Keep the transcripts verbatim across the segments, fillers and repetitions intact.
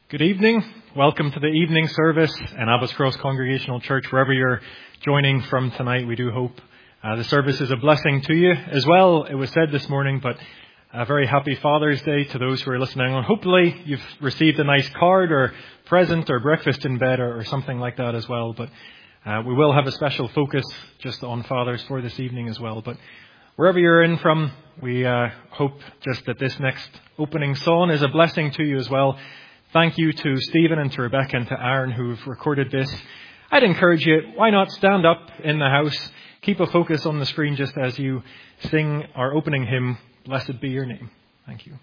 Good evening. Welcome to the evening service in Abbot's Cross Congregational Church. Wherever you're joining from tonight, we do hope uh, the service is a blessing to you as well. It was said this morning, but a very happy Father's Day to those who are listening on. Hopefully you've received a nice card or present or breakfast in bed or, or something like that as well. But uh, we will have a special focus just on fathers for this evening as well. But wherever you're in from, we uh, hope just that this next opening song is a blessing to you as well. Thank you to Stephen and to Rebecca and to Aaron who've recorded this. I'd encourage you, why not stand up in the house, keep a focus on the screen just as you sing our opening hymn, Blessed Be Your Name. Thank you.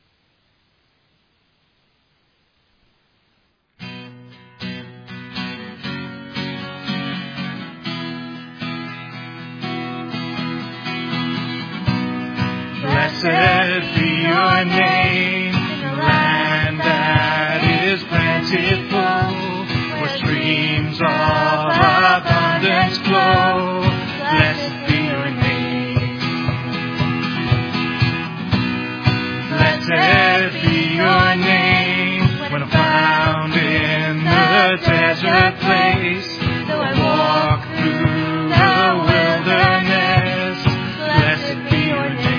Blessed be your name in the land that is plentiful, where streams of abundance flow. Blessed be your name. Blessed be your name when I'm found in the desert place. Though I walk through the wilderness, blessed be your name.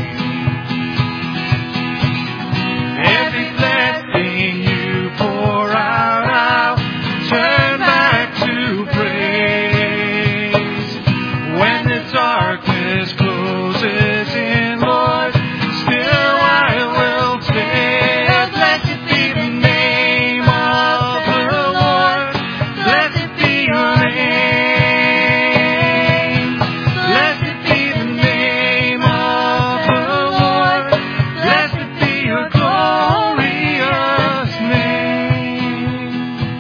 Every blessing you pour out, I'll turn back to praise. When the darkness closes in, Lord, still I will say, blessed be the name of the Lord. Blessed be your name. Blessed be the name of the Lord. Blessed be your glorious name.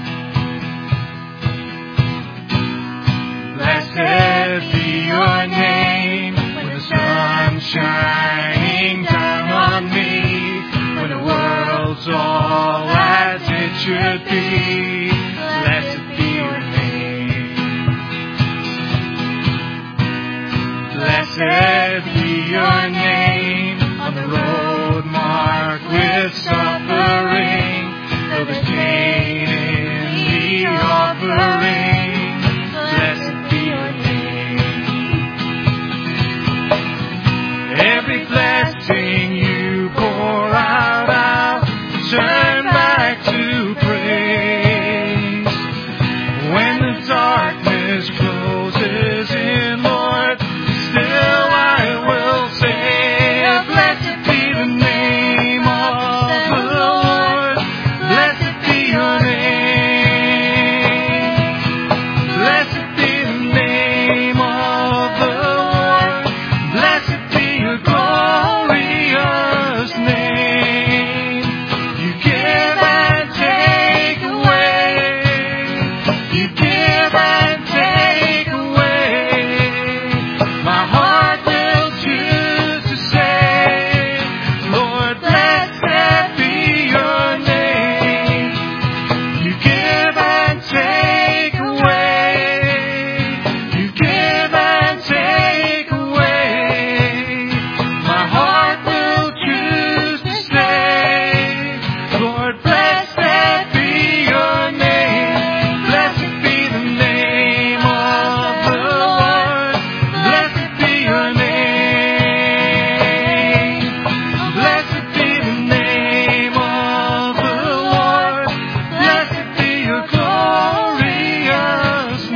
Blessed be your name when the sun's shining down on me, when the world's all as it should be. Blessed be your name. Blessed be your name on the road marked with suffering, though there's gain in the offering. Blessed be your name. Every blessing you pour out, I'll turn back to praise. When the darkness closes in, Lord, still I will say, blessed be the name of the Lord. Blessed be your name. Blessed be the name of the Lord. Blessed be your glorious name. You give and take away. You give and take away. My heart will choose to say, Lord, blessed be your name. You give and take away. You give and take away. My heart will choose to say, Lord, blessed be your name. Blessed be the name of the Lord. Blessed be your name. Blessed be the name of the Lord. Blessed be your glorious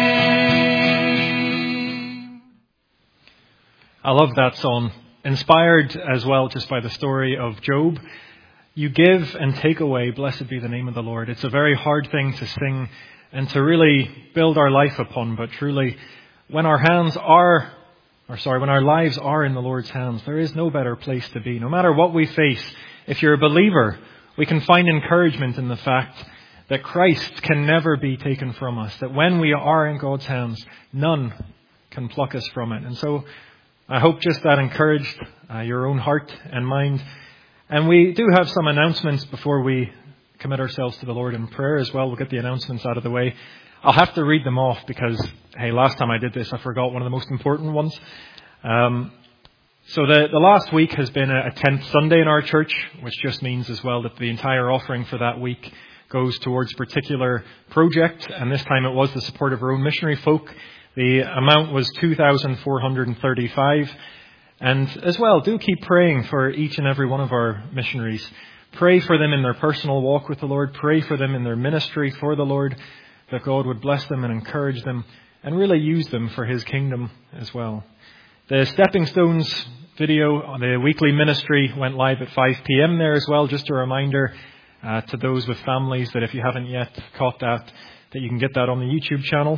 name. I love that song. Inspired as well just by the story of Job. You give and take away, blessed be the name of the Lord. It's a very hard thing to sing and to really build our life upon, but truly when our hands are, or sorry, when our lives are in the Lord's hands, there is no better place to be. No matter what we face, if you're a believer, we can find encouragement in the fact that Christ can never be taken from us, that when we are in God's hands, none can pluck us from it. And so I hope just that encouraged uh, your own heart and mind. And we do have some announcements before we commit ourselves to the Lord in prayer as well. We'll get the announcements out of the way. I'll have to read them off because, hey, last time I did this, I forgot one of the most important ones. Um, So the, the last week has been a, a tenth Sunday in our church, which just means as well that the entire offering for that week goes towards a particular project. And this time it was the support of our own missionary folk. The amount was two thousand four hundred thirty-five. And as well, do keep praying for each and every one of our missionaries. Pray for them in their personal walk with the Lord. Pray for them in their ministry for the Lord, that God would bless them and encourage them and really use them for His kingdom as well. The Stepping Stones video on the weekly ministry went live at five p.m. there as well. Just a reminder uh, to those with families that if you haven't yet caught that, that you can get that on the YouTube channel.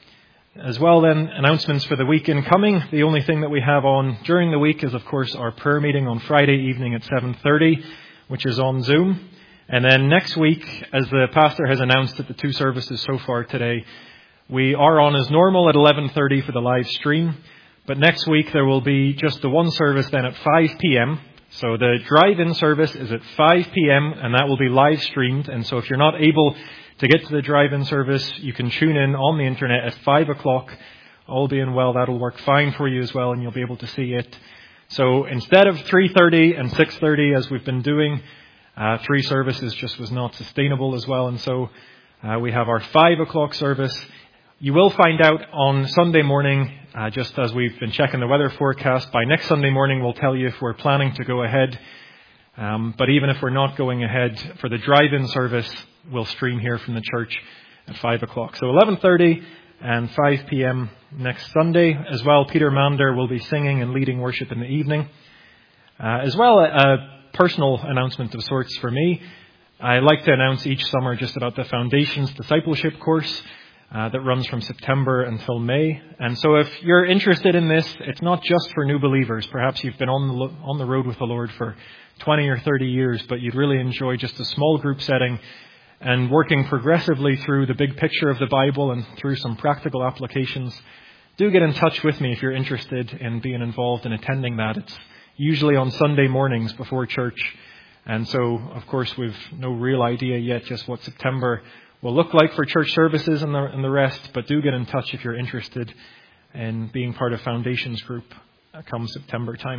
As well then, announcements for the week incoming. The only thing that we have on during the week is, of course, our prayer meeting on Friday evening at seven thirty, which is on Zoom. And then next week, as the pastor has announced at the two services so far today, we are on as normal at eleven thirty for the live stream. But next week there will be just the one service then at five p.m. So the drive-in service is at five p.m. and that will be live streamed. And so if you're not able to get to the drive-in service, you can tune in on the internet at five o'clock. All being well, that'll work fine for you as well, and you'll be able to see it. So instead of three thirty and six thirty as we've been doing, uh, three services just was not sustainable as well. And so uh, we have our five o'clock service. You will find out on Sunday morning, uh, just as we've been checking the weather forecast. By next Sunday morning, we'll tell you if we're planning to go ahead. Um, but even if we're not going ahead for the drive-in service, we'll stream here from the church at five o'clock. So eleven thirty and five p.m. next Sunday. As well, Peter Mander will be singing and leading worship in the evening. Uh, as well, a, a personal announcement of sorts for me. I like to announce each summer just about the Foundations Discipleship course uh, that runs from September until May. And so if you're interested in this, it's not just for new believers. Perhaps you've been on the, on the road with the Lord for twenty or thirty years, but you'd really enjoy just a small group setting and working progressively through the big picture of the Bible and through some practical applications. Do get in touch with me if you're interested in being involved in attending that. It's usually on Sunday mornings before church. And so, of course, we've no real idea yet just what September will look like for church services and the, and the rest. But do get in touch if you're interested in being part of Foundations Group come September time.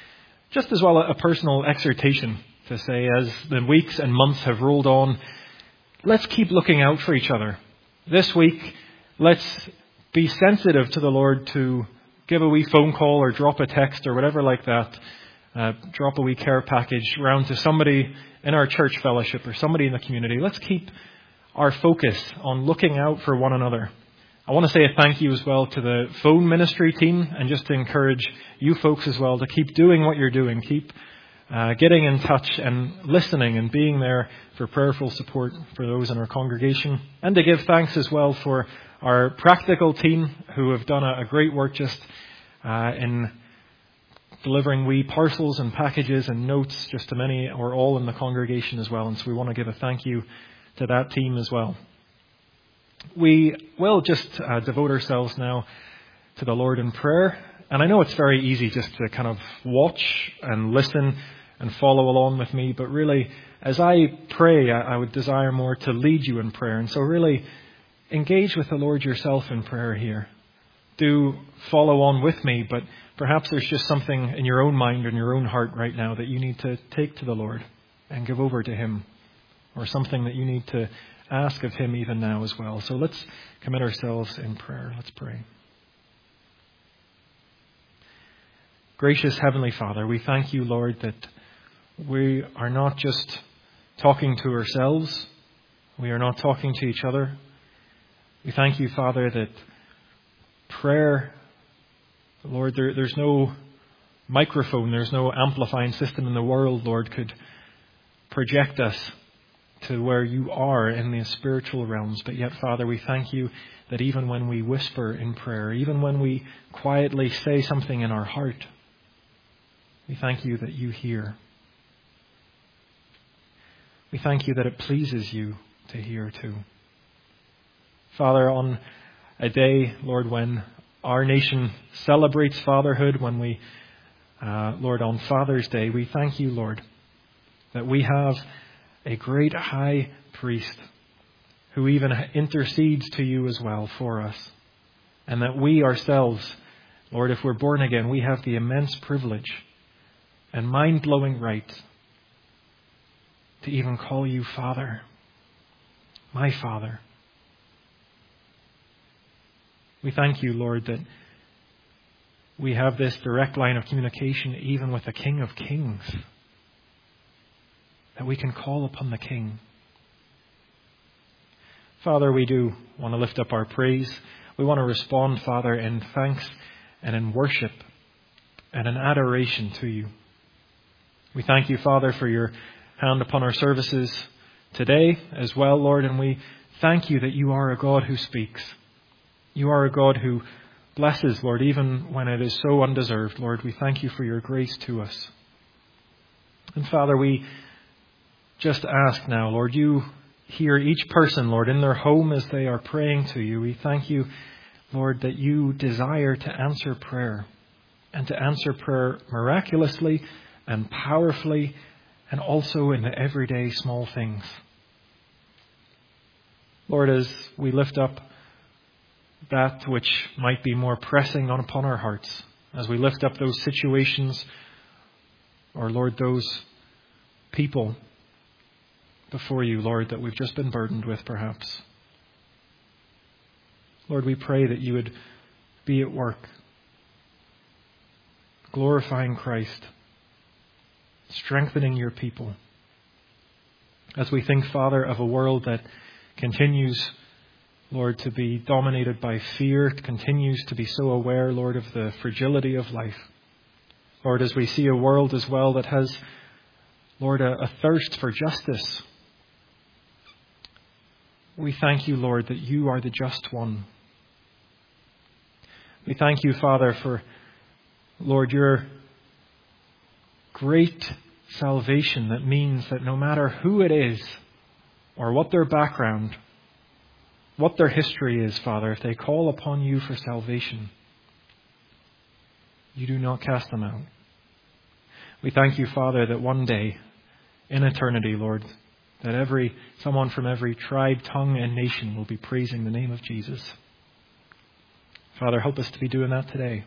Just as well a personal exhortation to say, as the weeks and months have rolled on, let's keep looking out for each other. This week, let's be sensitive to the Lord to give a wee phone call or drop a text or whatever like that. Uh, drop a wee care package around to somebody in our church fellowship or somebody in the community. Let's keep our focus on looking out for one another. I want to say a thank you as well to the phone ministry team and just to encourage you folks as well to keep doing what you're doing. Keep uh, getting in touch and listening and being there for prayerful support for those in our congregation. And to give thanks as well for our practical team who have done a, a great work just uh, in delivering wee parcels and packages and notes just to many or all in the congregation as well. And so we want to give a thank you to that team as well. We will just uh, devote ourselves now to the Lord in prayer. And I know it's very easy just to kind of watch and listen and follow along with me. But really, as I pray, I, I would desire more to lead you in prayer. And so really, engage with the Lord yourself in prayer here. Do follow on with me, but perhaps there's just something in your own mind or in your own heart right now that you need to take to the Lord and give over to Him. Or something that you need to ask of Him even now as well. So let's commit ourselves in prayer. Let's pray. Gracious Heavenly Father, we thank you, Lord, that we are not just talking to ourselves. We are not talking to each other. We thank you, Father, that prayer, Lord, there, there's no microphone, there's no amplifying system in the world, Lord, could project us to where you are in the spiritual realms. But yet, Father, we thank you that even when we whisper in prayer, even when we quietly say something in our heart, we thank you that you hear. We thank you that it pleases you to hear too. Father, on a day, Lord, when our nation celebrates fatherhood, when we, uh, Lord, on Father's Day, we thank you, Lord, that we have a great high priest who even intercedes to you as well for us. And that we ourselves, Lord, if we're born again, we have the immense privilege and mind-blowing right to even call you Father, my Father. We thank you, Lord, that we have this direct line of communication even with the King of Kings, that we can call upon the King. Father, we do want to lift up our praise. We want to respond, Father, in thanks and in worship and in adoration to you. We thank you, Father, for your hand upon our services today as well, Lord, and we thank you that you are a God who speaks. You are a God who blesses, Lord, even when it is so undeserved. Lord, we thank you for your grace to us. And Father, we just ask now, Lord, you hear each person, Lord, in their home as they are praying to you. We thank you, Lord, that you desire to answer prayer and to answer prayer miraculously and powerfully and also in the everyday small things. Lord, as we lift up that which might be more pressing on upon our hearts, as we lift up those situations or, Lord, those people before you, Lord, that we've just been burdened with perhaps. Lord, we pray that you would be at work, glorifying Christ, strengthening your people. As we think, Father, of a world that continues, Lord, to be dominated by fear, continues to be so aware, Lord, of the fragility of life. Lord, as we see a world as well that has, Lord, a, a thirst for justice. We thank you, Lord, that you are the just one. We thank you, Father, for, Lord, your great salvation that means that no matter who it is or what their background, what their history is, Father, if they call upon you for salvation, you do not cast them out. We thank you, Father, that one day in eternity, Lord, that every someone from every tribe, tongue, and nation will be praising the name of Jesus. Father, help us to be doing that today.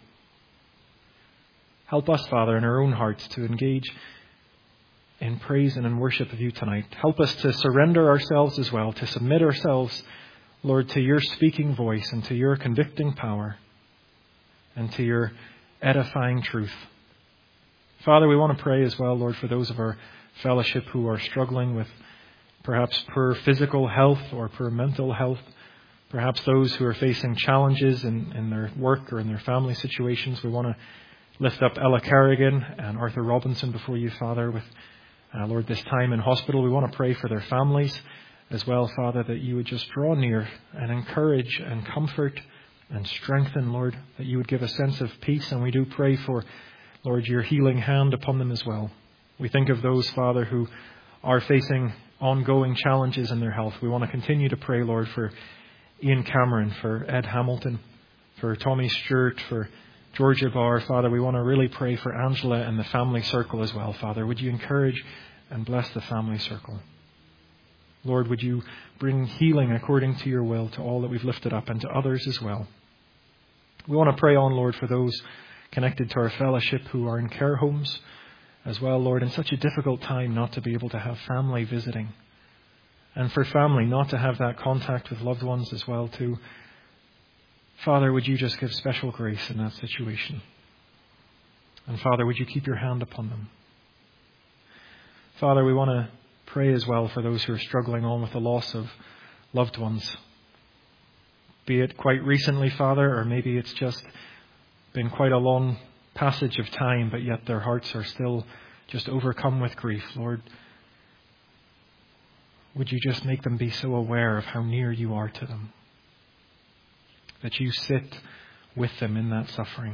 Help us, Father, in our own hearts to engage in praise and in worship of you tonight. Help us to surrender ourselves as well, to submit ourselves, Lord, to your speaking voice and to your convicting power and to your edifying truth. Father, we want to pray as well, Lord, for those of our fellowship who are struggling with perhaps poor physical health or poor mental health. Perhaps those who are facing challenges in, in their work or in their family situations. We want to lift up Ella Carrigan and Arthur Robinson before you, Father, with, uh, Lord, this time in hospital. We want to pray for their families as well, Father, that you would just draw near and encourage and comfort and strengthen, Lord, that you would give a sense of peace. And we do pray for, Lord, your healing hand upon them as well. We think of those, Father, who are facing ongoing challenges in their health. We want to continue to pray, Lord, for Ian Cameron, for Ed Hamilton, for Tommy Stewart, for Georgia Barr. Father, we want to really pray for Angela and the family circle as well, Father. Would you encourage and bless the family circle? Lord, would you bring healing according to your will to all that we've lifted up and to others as well. We want to pray on, Lord, for those connected to our fellowship who are in care homes as well, Lord, in such a difficult time not to be able to have family visiting. And for family not to have that contact with loved ones as well too. Father, would you just give special grace in that situation? And Father, would you keep your hand upon them? Father, we want to pray as well for those who are struggling on with the loss of loved ones. Be it quite recently, Father, or maybe it's just been quite a long passage of time, but yet their hearts are still just overcome with grief. Lord, would you just make them be so aware of how near you are to them? That you sit with them in that suffering.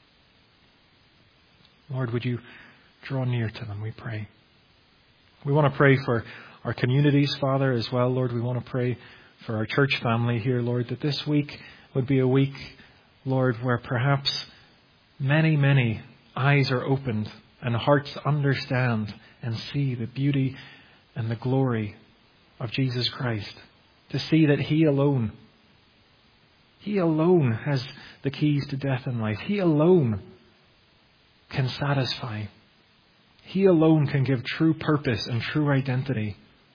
Lord, would you draw near to them, we pray. We want to pray for our communities, Father, as well, Lord. We want to pray for our church family here, Lord, that this week would be a week, Lord, where perhaps many, many eyes are opened and hearts understand and see the beauty and the glory of Jesus Christ. To see that He alone, He alone has the keys to death and life. He alone can satisfy. He alone can give true purpose and true identity.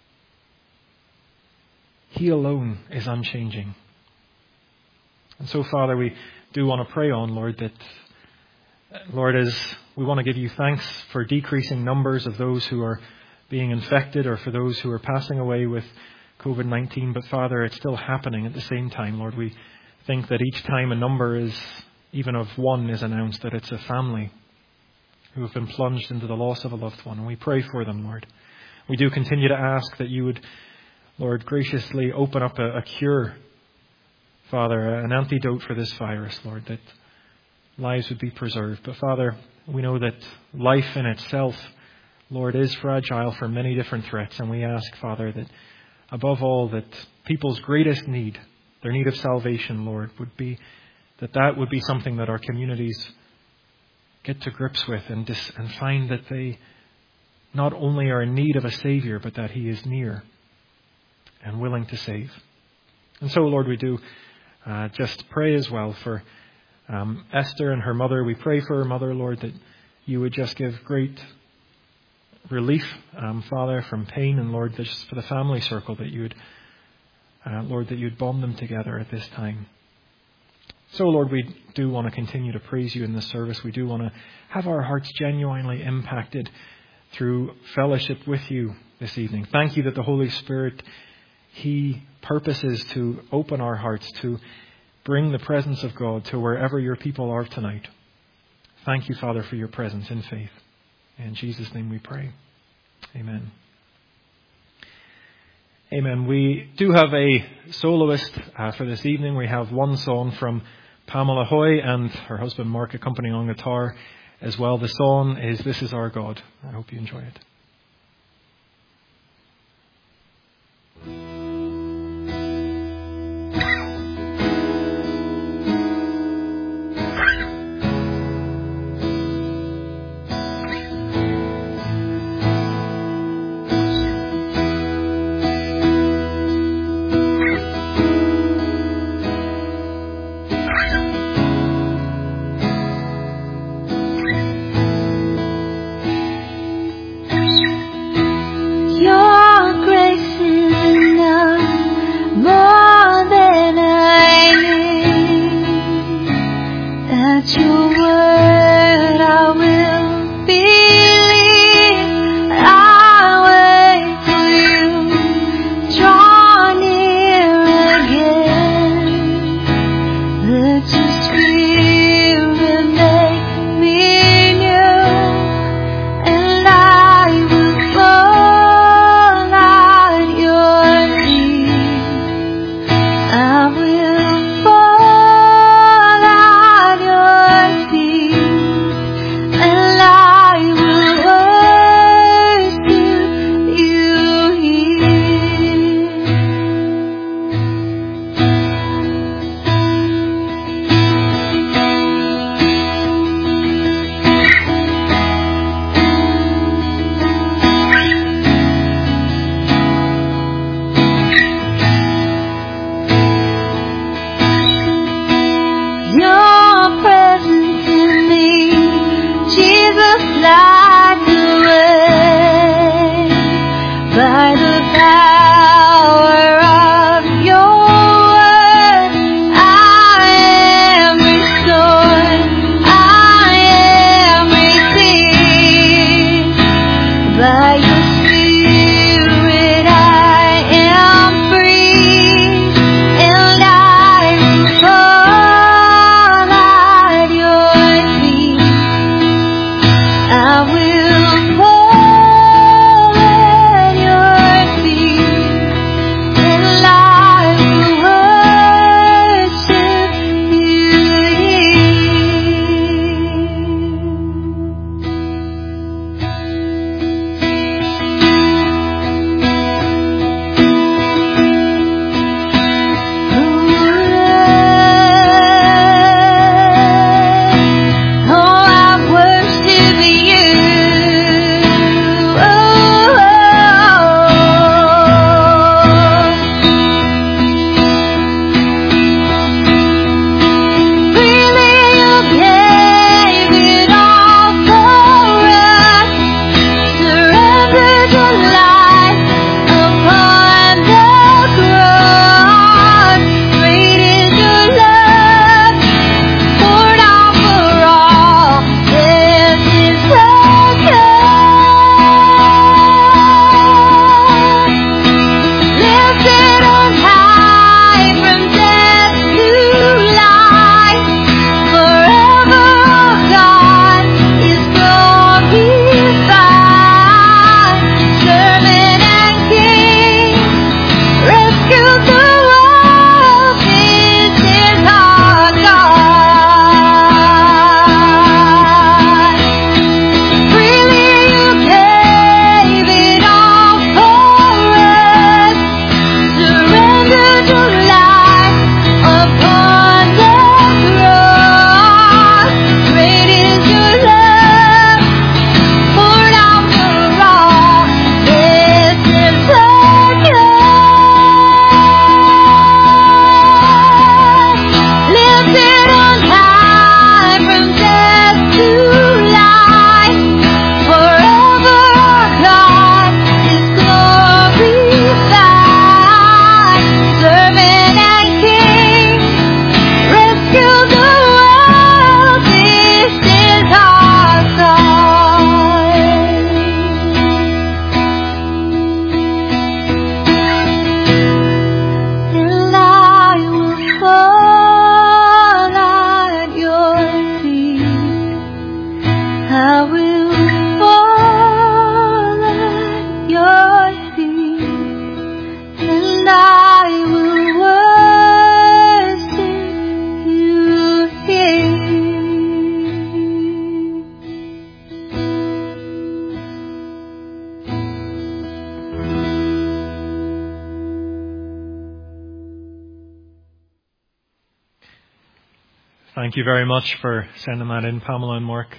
He alone is unchanging. And so, Father, we do want to pray on, Lord, that, Lord, as we want to give you thanks for decreasing numbers of those who are being infected or for those who are passing away with covid nineteen. But, Father, it's still happening at the same time. Lord, we think that each time a number is, even of one, is announced, that it's a family who have been plunged into the loss of a loved one. And we pray for them, Lord. We do continue to ask that you would, Lord, graciously open up a, a cure, Father, an antidote for this virus, Lord, that lives would be preserved. But, Father, we know that life in itself, Lord, is fragile for many different threats. And we ask, Father, that above all, that people's greatest need, their need of salvation, Lord, would be that that would be something that our communities get to grips with and, dis- and find that they not only are in need of a Savior, but that He is near and willing to save. And so, Lord, we do uh, just pray as well for um, Esther and her mother. We pray for her mother, Lord, that you would just give great relief, um, Father, from pain. And, Lord, just for the family circle, that you would, uh, Lord, that you would bond them together at this time. So, Lord, we do want to continue to praise you in this service. We do want to have our hearts genuinely impacted through fellowship with you this evening. Thank you that the Holy Spirit, He purposes to open our hearts, to bring the presence of God to wherever your people are tonight. Thank you, Father, for your presence in faith. In Jesus' name we pray. Amen. Amen. We do have a soloist uh, for this evening. We have one song from Pamela Hoy and her husband Mark accompanying on guitar as well. The song is This Is Our God. I hope you enjoy it. I will fall at your feet. Thank you very much for sending that in, Pamela and Mark.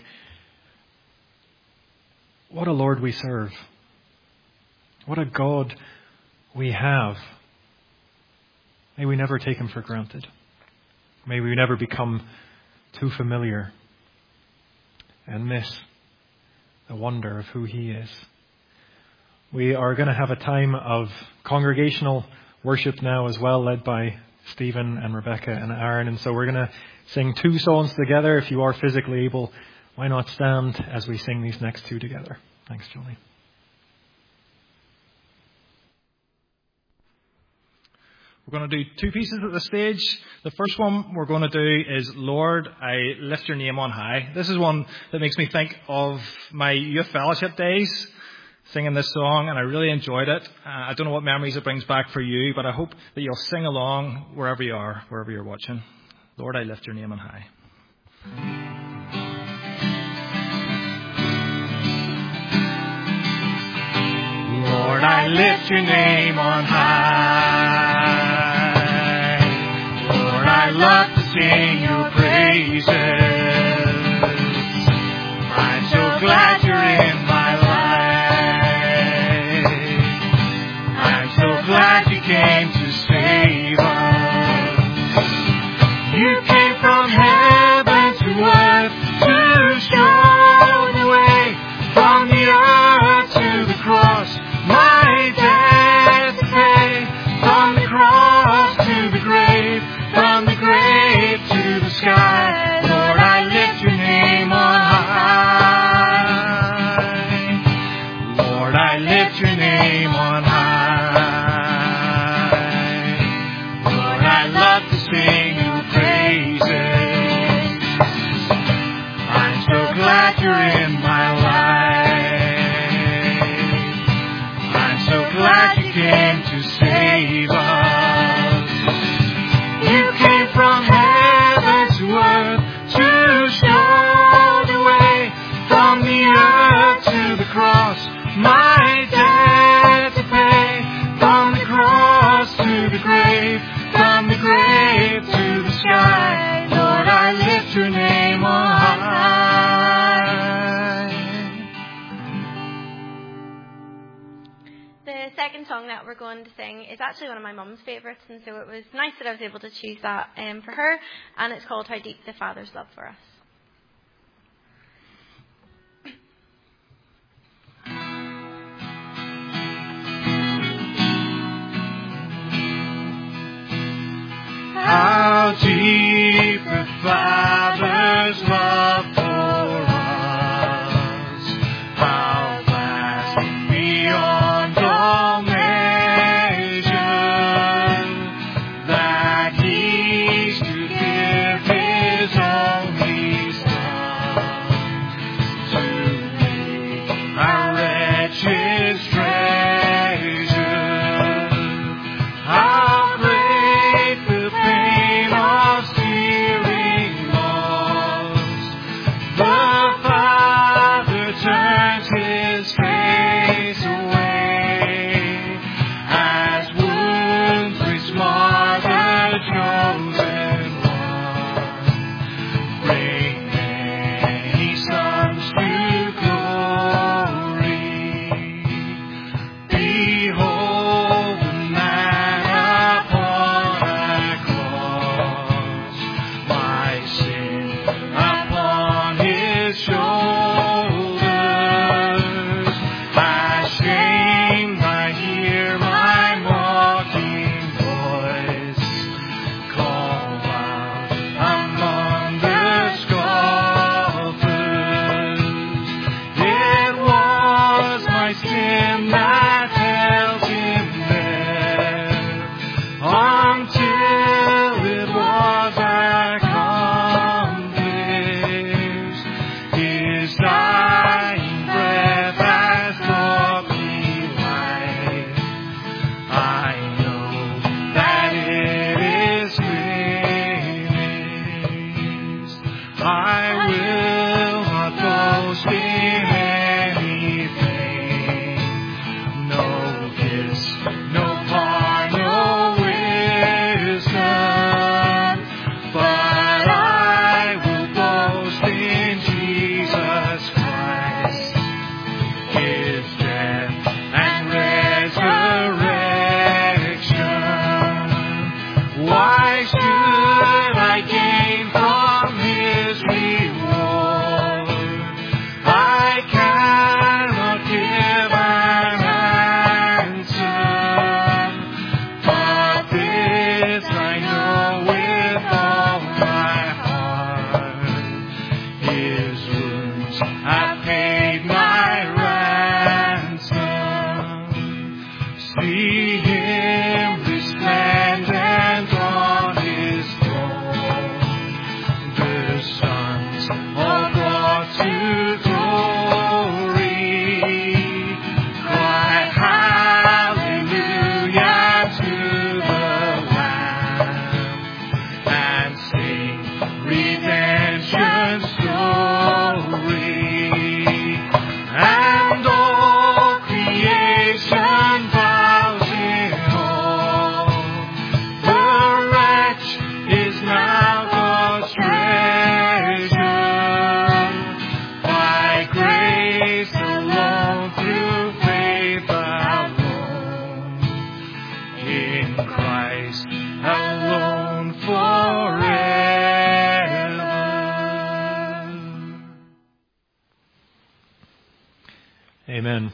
What a Lord we serve. What a God we have. May we never take him for granted. May we never become too familiar and miss the wonder of who he is. We are going to have a time of congregational worship now as well, led by Stephen and Rebecca and Aaron. And so we're going to sing two songs together. If you are physically able, why not stand as we sing these next two together? Thanks, Julie. We're going to do two pieces at the stage. The first one we're going to do is Lord, I Lift Your Name on High. This is one that makes me think of my youth fellowship days, singing this song, and I really enjoyed it. Uh, I don't know what memories it brings back for you, but I hope that you'll sing along wherever you are, wherever you're watching. Lord, I lift your name on high. Lord, I lift your name on high. Lord, I love to sing your praises. I'm so glad you're in my life. I'm so glad you came to save us. You came from heaven to earth to show the way, from the earth to the cross. My debt to pay, from the cross to the grave, from the grave to the sky. Lord, I lift your name on high. Lord, I lift your name on high. Lord, I love to sing your praises. I'm so glad you're in my life. Glad you came to save us. You came from heaven to earth to show the way, from the earth to the cross. My debt to pay, from the cross to the grave, from the grave to the sky. Lord, I lift your name on high. The second song that we're going to sing is actually one of my mum's favourites, and so it was nice that I was able to choose that um, for her, and it's called How Deep the Father's Love for Us. How deep the Father's love for us, how vast beyond all measure, that He's to give His only Son to make our wretched treasure. How great the pain of stealing lost. See him resplendent on his throne. The sons all brought to glory. Cry hallelujah to the Lamb and sing redemption's story. And all creation bows in awe. The wretch is now God's treasure. By grace alone, through faith alone, in Christ alone forever. Amen.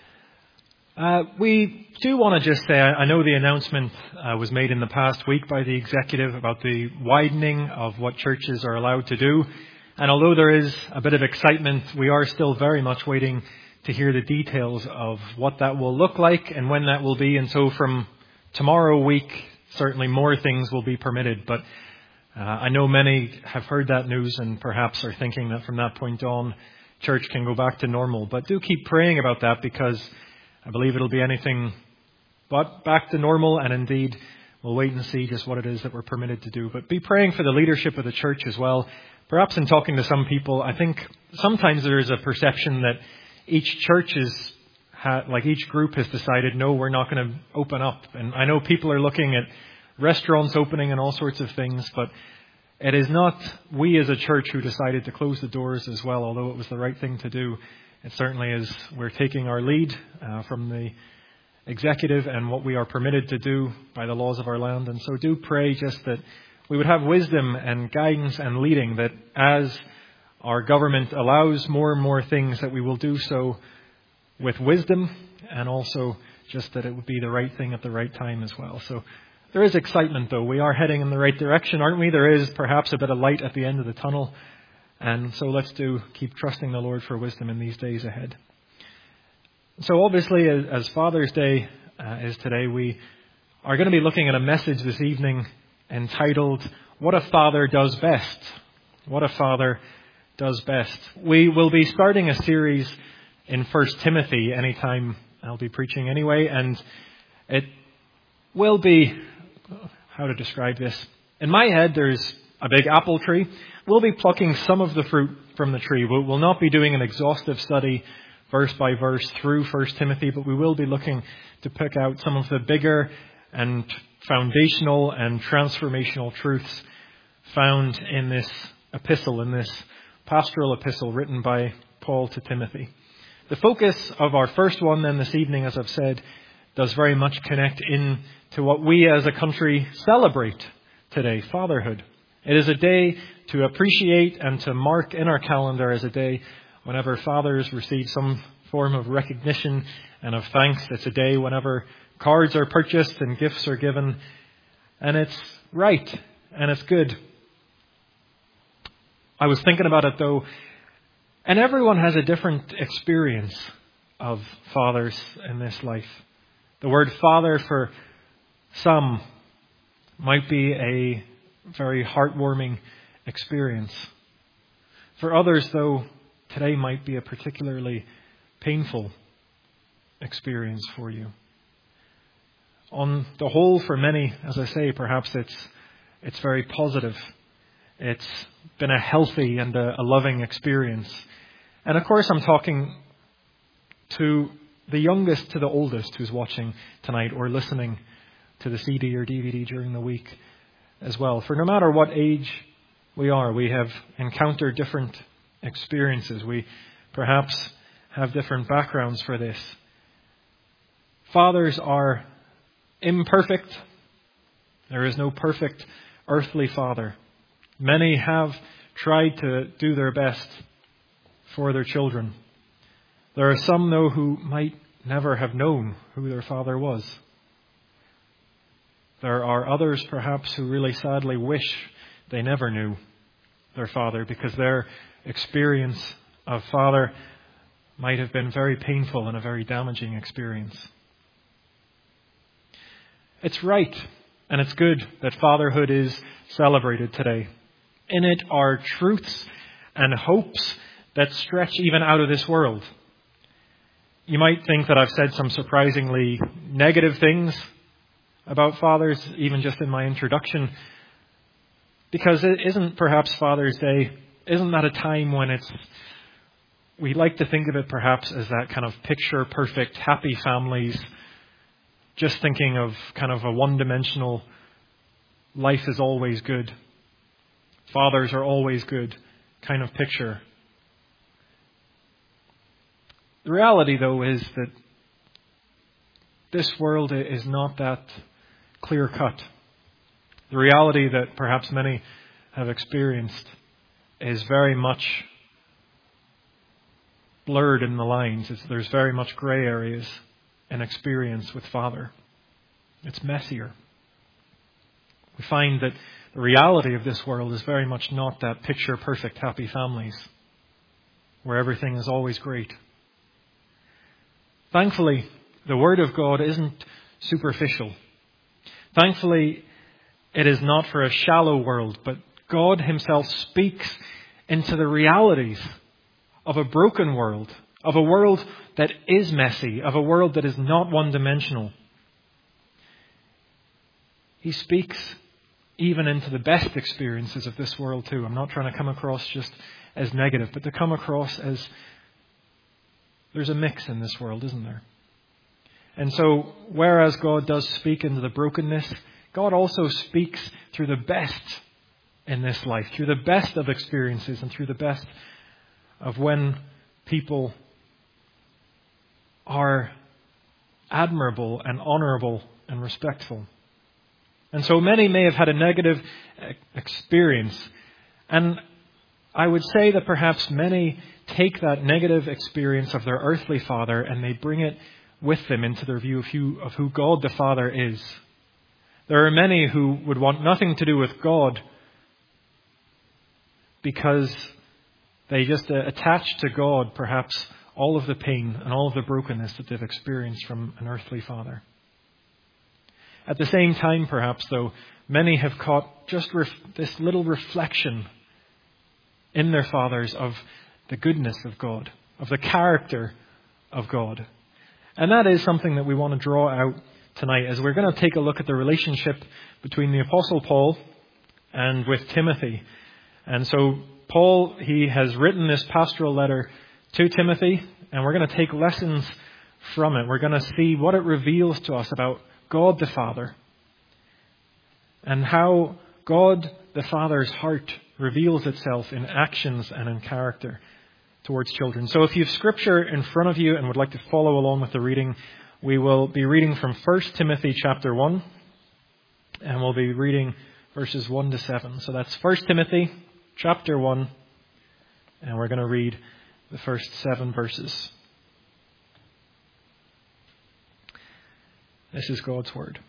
Uh, we do want to just say, I I know the announcement uh, was made in the past week by the executive about the widening of what churches are allowed to do. And although there is a bit of excitement, we are still very much waiting to hear the details of what that will look like and when that will be. And so from tomorrow week, certainly more things will be permitted. But uh, I know many have heard that news and perhaps are thinking that from that point on, church can go back to normal. But do keep praying about that, because I believe it'll be anything but back to normal. And indeed, we'll wait and see just what it is that we're permitted to do. But be praying for the leadership of the church as well. Perhaps in talking to some people, I think sometimes there is a perception that each church is, ha- like each group has decided, no, we're not going to open up. And I know people are looking at restaurants opening and all sorts of things, but it is not we as a church who decided to close the doors as well, although it was the right thing to do. It certainly is. We're taking our lead uh, from the executive and what we are permitted to do by the laws of our land. And so do pray just that we would have wisdom and guidance and leading, that as our government allows more and more things, that we will do so with wisdom, and also just that it would be the right thing at the right time as well. So there is excitement, though. We are heading in the right direction, aren't we? There is perhaps a bit of light at the end of the tunnel. And so let's do keep trusting the Lord for wisdom in these days ahead. So obviously, as Father's Day uh, is today, we are going to be looking at a message this evening entitled, What a Father Does Best. What a Father Does Best. We will be starting a series in First Timothy anytime I'll be preaching anyway, and it will be, how to describe this? In my head, there's a big apple tree. We'll be plucking some of the fruit from the tree. We'll, we'll not be doing an exhaustive study verse by verse through First Timothy, but we will be looking to pick out some of the bigger and foundational and transformational truths found in this epistle, in this pastoral epistle written by Paul to Timothy. The focus of our first one then this evening, as I've said, does very much connect in to what we as a country celebrate today, fatherhood. It is a day to appreciate and to mark in our calendar as a day whenever fathers receive some form of recognition and of thanks. It's a day whenever cards are purchased and gifts are given. And it's right and it's good. I was thinking about it though, and everyone has a different experience of fathers in this life. The word father for some might be a very heartwarming experience. For others, though, today might be a particularly painful experience for you. On the whole, for many, as I say, perhaps it's it's very positive. It's been a healthy and a, a loving experience. And of course, I'm talking to the youngest to the oldest who's watching tonight or listening to the C D or D V D during the week as well. For no matter what age we are, we have encountered different experiences. We perhaps have different backgrounds for this. Fathers are imperfect. There is no perfect earthly father. Many have tried to do their best for their children. There are some, though, who might never have known who their father was. There are others, perhaps, who really sadly wish they never knew their father, because their experience of father might have been very painful and a very damaging experience. It's right and it's good that fatherhood is celebrated today. In it are truths and hopes that stretch even out of this world. You might think that I've said some surprisingly negative things about fathers, even just in my introduction, because it isn't perhaps Father's Day, isn't that a time when it's, we like to think of it perhaps as that kind of picture perfect, happy families, just thinking of kind of a one-dimensional, life is always good, fathers are always good kind of picture. The reality, though, is that this world is not that clear-cut. The reality that perhaps many have experienced is very much blurred in the lines. It's, there's very much grey areas in experience with Father. It's messier. We find that the reality of this world is very much not that picture-perfect happy families where everything is always great. Thankfully, the Word of God isn't superficial. Thankfully, it is not for a shallow world, but God Himself speaks into the realities of a broken world, of a world that is messy, of a world that is not one-dimensional. He speaks even into the best experiences of this world too. I'm not trying to come across just as negative, but to come across as there's a mix in this world, isn't there? And so, whereas God does speak into the brokenness, God also speaks through the best in this life, through the best of experiences and through the best of when people are admirable and honourable and respectful. And so many may have had a negative experience. And I would say that perhaps many take that negative experience of their earthly father and they bring it with them into their view of who, of who God the Father is. There are many who would want nothing to do with God because they just attach to God perhaps all of the pain and all of the brokenness that they've experienced from an earthly father. At the same time, perhaps, though, many have caught just ref- this little reflection in their fathers of the goodness of God, of the character of God. And that is something that we want to draw out tonight as we're going to take a look at the relationship between the Apostle Paul and with Timothy. And so Paul, he has written this pastoral letter to Timothy, and we're going to take lessons from it. We're going to see what it reveals to us about God the Father and how God the Father's heart reveals itself in actions and in character towards children. So if you have Scripture in front of you and would like to follow along with the reading, we will be reading from First Timothy chapter one, and we'll be reading verses one to seven. So that's First Timothy chapter one, and we're going to read the first seven verses. This is God's Word.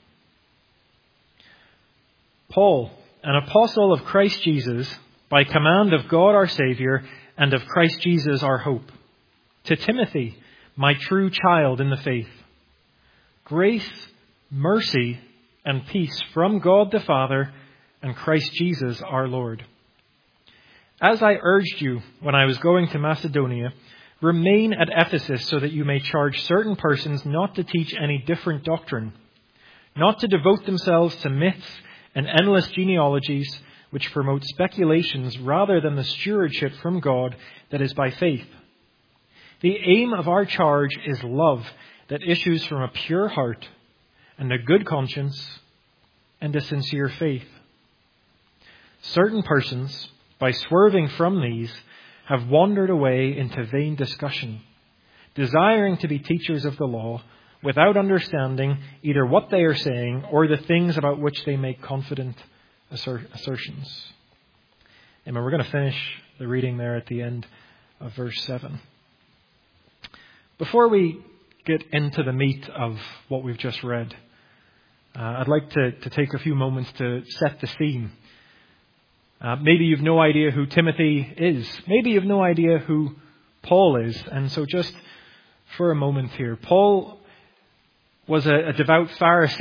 Paul, an apostle of Christ Jesus, by command of God our Saviour, and of Christ Jesus our hope. To Timothy, my true child in the faith. Grace, mercy, and peace from God the Father and Christ Jesus our Lord. As I urged you when I was going to Macedonia, remain at Ephesus so that you may charge certain persons not to teach any different doctrine, not to devote themselves to myths and endless genealogies, which promote speculations rather than the stewardship from God that is by faith. The aim of our charge is love that issues from a pure heart and a good conscience and a sincere faith. Certain persons, by swerving from these, have wandered away into vain discussion, desiring to be teachers of the law, without understanding either what they are saying or the things about which they make confident assertions. And we're going to finish the reading there at the end of verse seven. Before we get into the meat of what we've just read, uh, I'd like to, to take a few moments to set the scene. Uh, maybe you've no idea who Timothy is. Maybe you've no idea who Paul is. And so just for a moment here, Paul was a, a devout Pharisee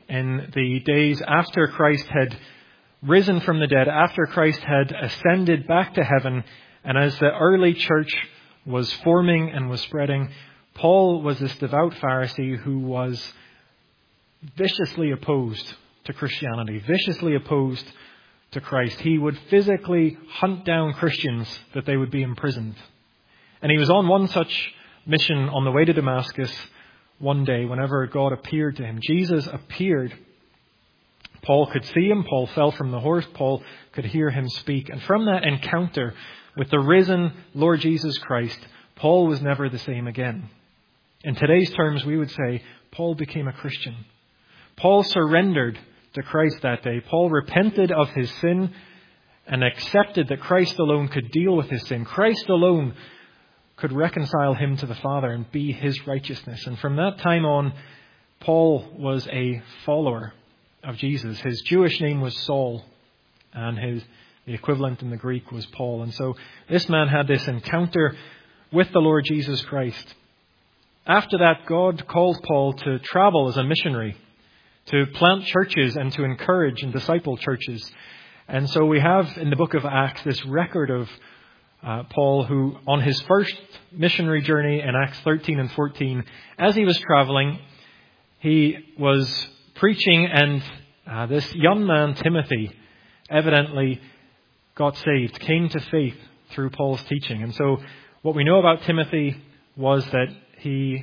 in the days after Christ had risen from the dead, after Christ had ascended back to heaven, and as the early church was forming and was spreading, Paul was this devout Pharisee who was viciously opposed to Christianity, viciously opposed to Christ. He would physically hunt down Christians that they would be imprisoned. And he was on one such mission on the way to Damascus one day whenever God appeared to him. Jesus appeared. Paul could see him. Paul fell from the horse. Paul could hear him speak. And from that encounter with the risen Lord Jesus Christ, Paul was never the same again. In today's terms, we would say Paul became a Christian. Paul surrendered to Christ that day. Paul repented of his sin and accepted that Christ alone could deal with his sin. Christ alone could reconcile him to the Father and be his righteousness. And from that time on, Paul was a follower of Jesus. His Jewish name was Saul, and his the equivalent in the Greek was Paul. And so this man had this encounter with the Lord Jesus Christ. After that, God called Paul to travel as a missionary, to plant churches and to encourage and disciple churches. And so we have in the book of Acts this record of uh, Paul who, on his first missionary journey in Acts thirteen and fourteen, as he was traveling, he was preaching, and uh, this young man, Timothy, evidently got saved, came to faith through Paul's teaching. And so what we know about Timothy was that he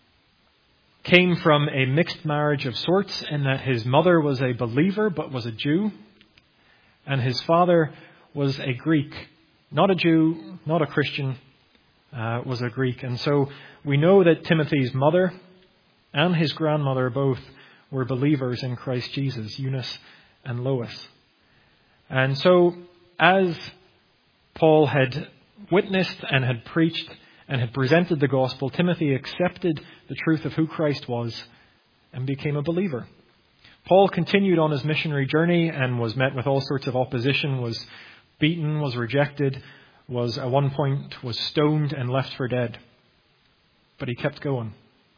came from a mixed marriage of sorts, in that his mother was a believer but was a Jew, and his father was a Greek. Not a Jew, not a Christian, uh, was a Greek. And so we know that Timothy's mother and his grandmother both were believers in Christ Jesus, Eunice and Lois. And so as Paul had witnessed and had preached and had presented the gospel, Timothy accepted the truth of who Christ was and became a believer. Paul continued on his missionary journey and was met with all sorts of opposition, was beaten, was rejected, was at one point was stoned and left for dead. But he kept going.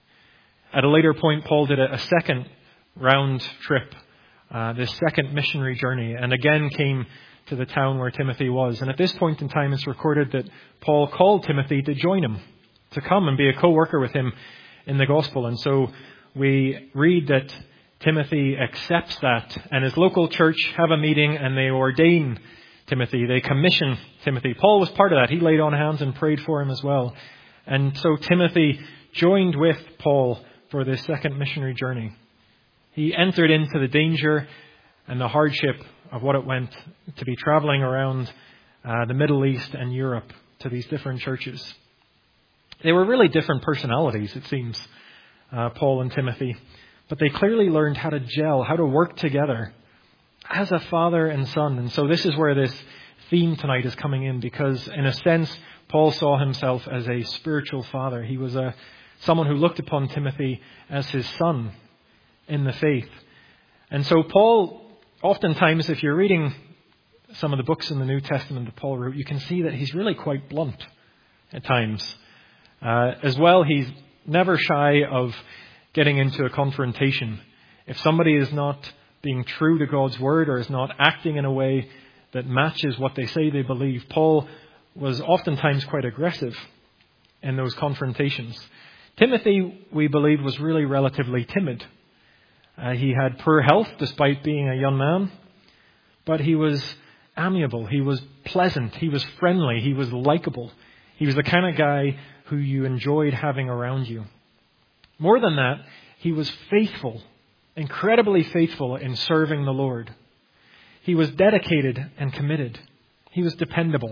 At a later point, Paul did a, a second round trip, uh, this second missionary journey, and again came to the town where Timothy was. And at this point in time, it's recorded that Paul called Timothy to join him, to come and be a co-worker with him in the gospel. And so we read that Timothy accepts that, and his local church have a meeting and they ordain Timothy. They commission Timothy. Paul was part of that. He laid on hands and prayed for him as well. And so Timothy joined with Paul for this second missionary journey. He entered into the danger and the hardship of what it went to be traveling around uh, the Middle East and Europe to these different churches. They were really different personalities, it seems, uh, Paul and Timothy. But they clearly learned how to gel, how to work together as a father and son. And so this is where this theme tonight is coming in, because in a sense, Paul saw himself as a spiritual father. He was a someone who looked upon Timothy as his son in the faith. And so Paul, oftentimes, if you're reading some of the books in the New Testament that Paul wrote, you can see that he's really quite blunt at times. Uh, as well, he's never shy of getting into a confrontation. If somebody is not being true to God's word or is not acting in a way that matches what they say they believe, Paul was oftentimes quite aggressive in those confrontations. Timothy, we believe, was really relatively timid. Uh, he had poor health despite being a young man, but he was amiable, he was pleasant, he was friendly, he was likable. He was the kind of guy who you enjoyed having around you. More than that, he was faithful, incredibly faithful in serving the Lord. He was dedicated and committed. He was dependable.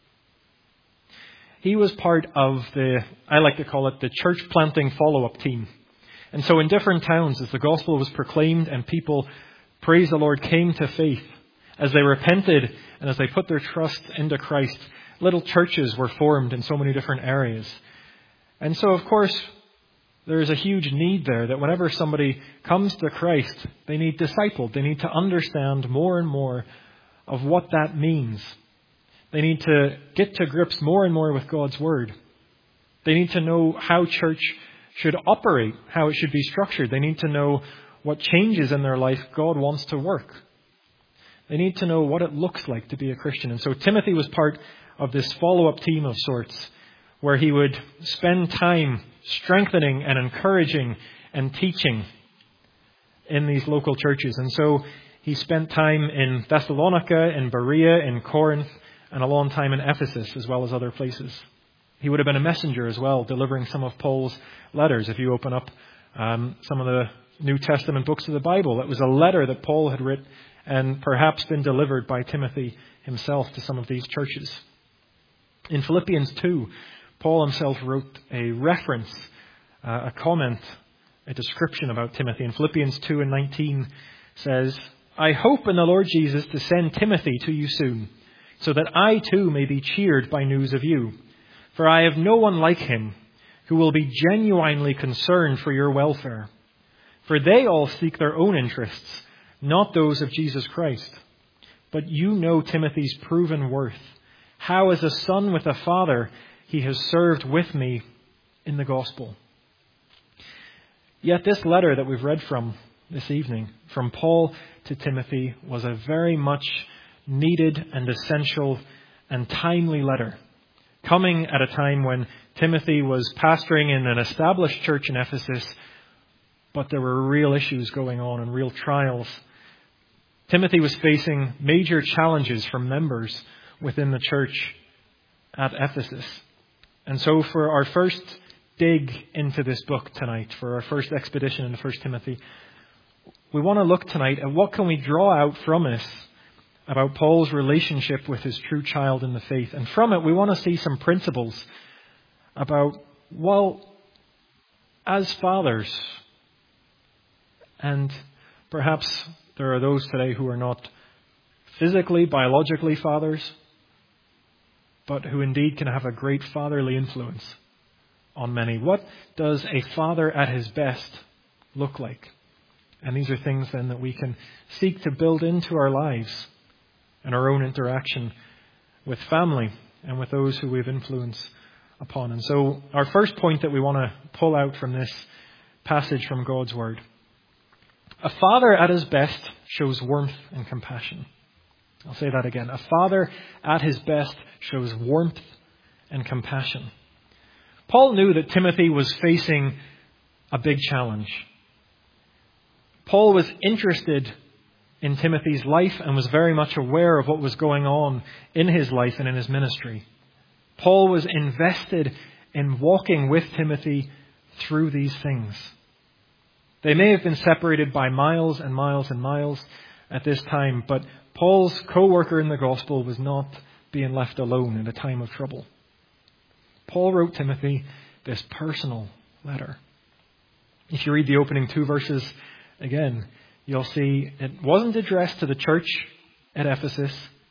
He was part of the, I like to call it, the church planting follow-up team. And so in different towns, as the gospel was proclaimed and people, praise the Lord, came to faith, as they repented and as they put their trust into Christ, little churches were formed in so many different areas. And so, of course, there is a huge need there that whenever somebody comes to Christ, they need discipled. They need to understand more and more of what that means. They need to get to grips more and more with God's word. They need to know how church should operate, how it should be structured. They need to know what changes in their life God wants to work. They need to know what it looks like to be a Christian. And so Timothy was part of this follow-up team of sorts, where he would spend time strengthening and encouraging and teaching in these local churches. And so he spent time in Thessalonica, in Berea, in Corinth, and a long time in Ephesus, as well as other places. He would have been a messenger as well, delivering some of Paul's letters. If you open up um, some of the New Testament books of the Bible, it was a letter that Paul had written and perhaps been delivered by Timothy himself to some of these churches. In Philippians two, Paul himself wrote a reference, uh, a comment, a description about Timothy. In Philippians two and nineteen says, "I hope in the Lord Jesus to send Timothy to you soon, so that I too may be cheered by news of you. For I have no one like him who will be genuinely concerned for your welfare. For they all seek their own interests, not those of Jesus Christ. But you know Timothy's proven worth, how as a son with a father he has served with me in the gospel." Yet this letter that we've read from this evening, from Paul to Timothy, was a very much needed and essential and timely letter, coming at a time when Timothy was pastoring in an established church in Ephesus, but there were real issues going on and real trials. Timothy was facing major challenges from members within the church at Ephesus. And so for our first dig into this book tonight, for our first expedition into First Timothy, we want to look tonight at what can we draw out from this about Paul's relationship with his true child in the faith. And from it, we want to see some principles about, well, as fathers, and perhaps there are those today who are not physically, biologically fathers, but who indeed can have a great fatherly influence on many. What does a father at his best look like? And these are things then that we can seek to build into our lives and our own interaction with family and with those who we have influence upon. And so our first point that we want to pull out from this passage from God's Word: a father at his best shows warmth and compassion. I'll say that again. A father at his best shows warmth and compassion. Paul knew that Timothy was facing a big challenge. Paul was interested in Timothy's life and was very much aware of what was going on in his life and in his ministry. Paul was invested in walking with Timothy through these things. They may have been separated by miles and miles and miles at this time, but Paul's co-worker in the gospel was not being left alone in a time of trouble. Paul wrote Timothy this personal letter. If you read the opening two verses again, you'll see it wasn't addressed to the church at Ephesus.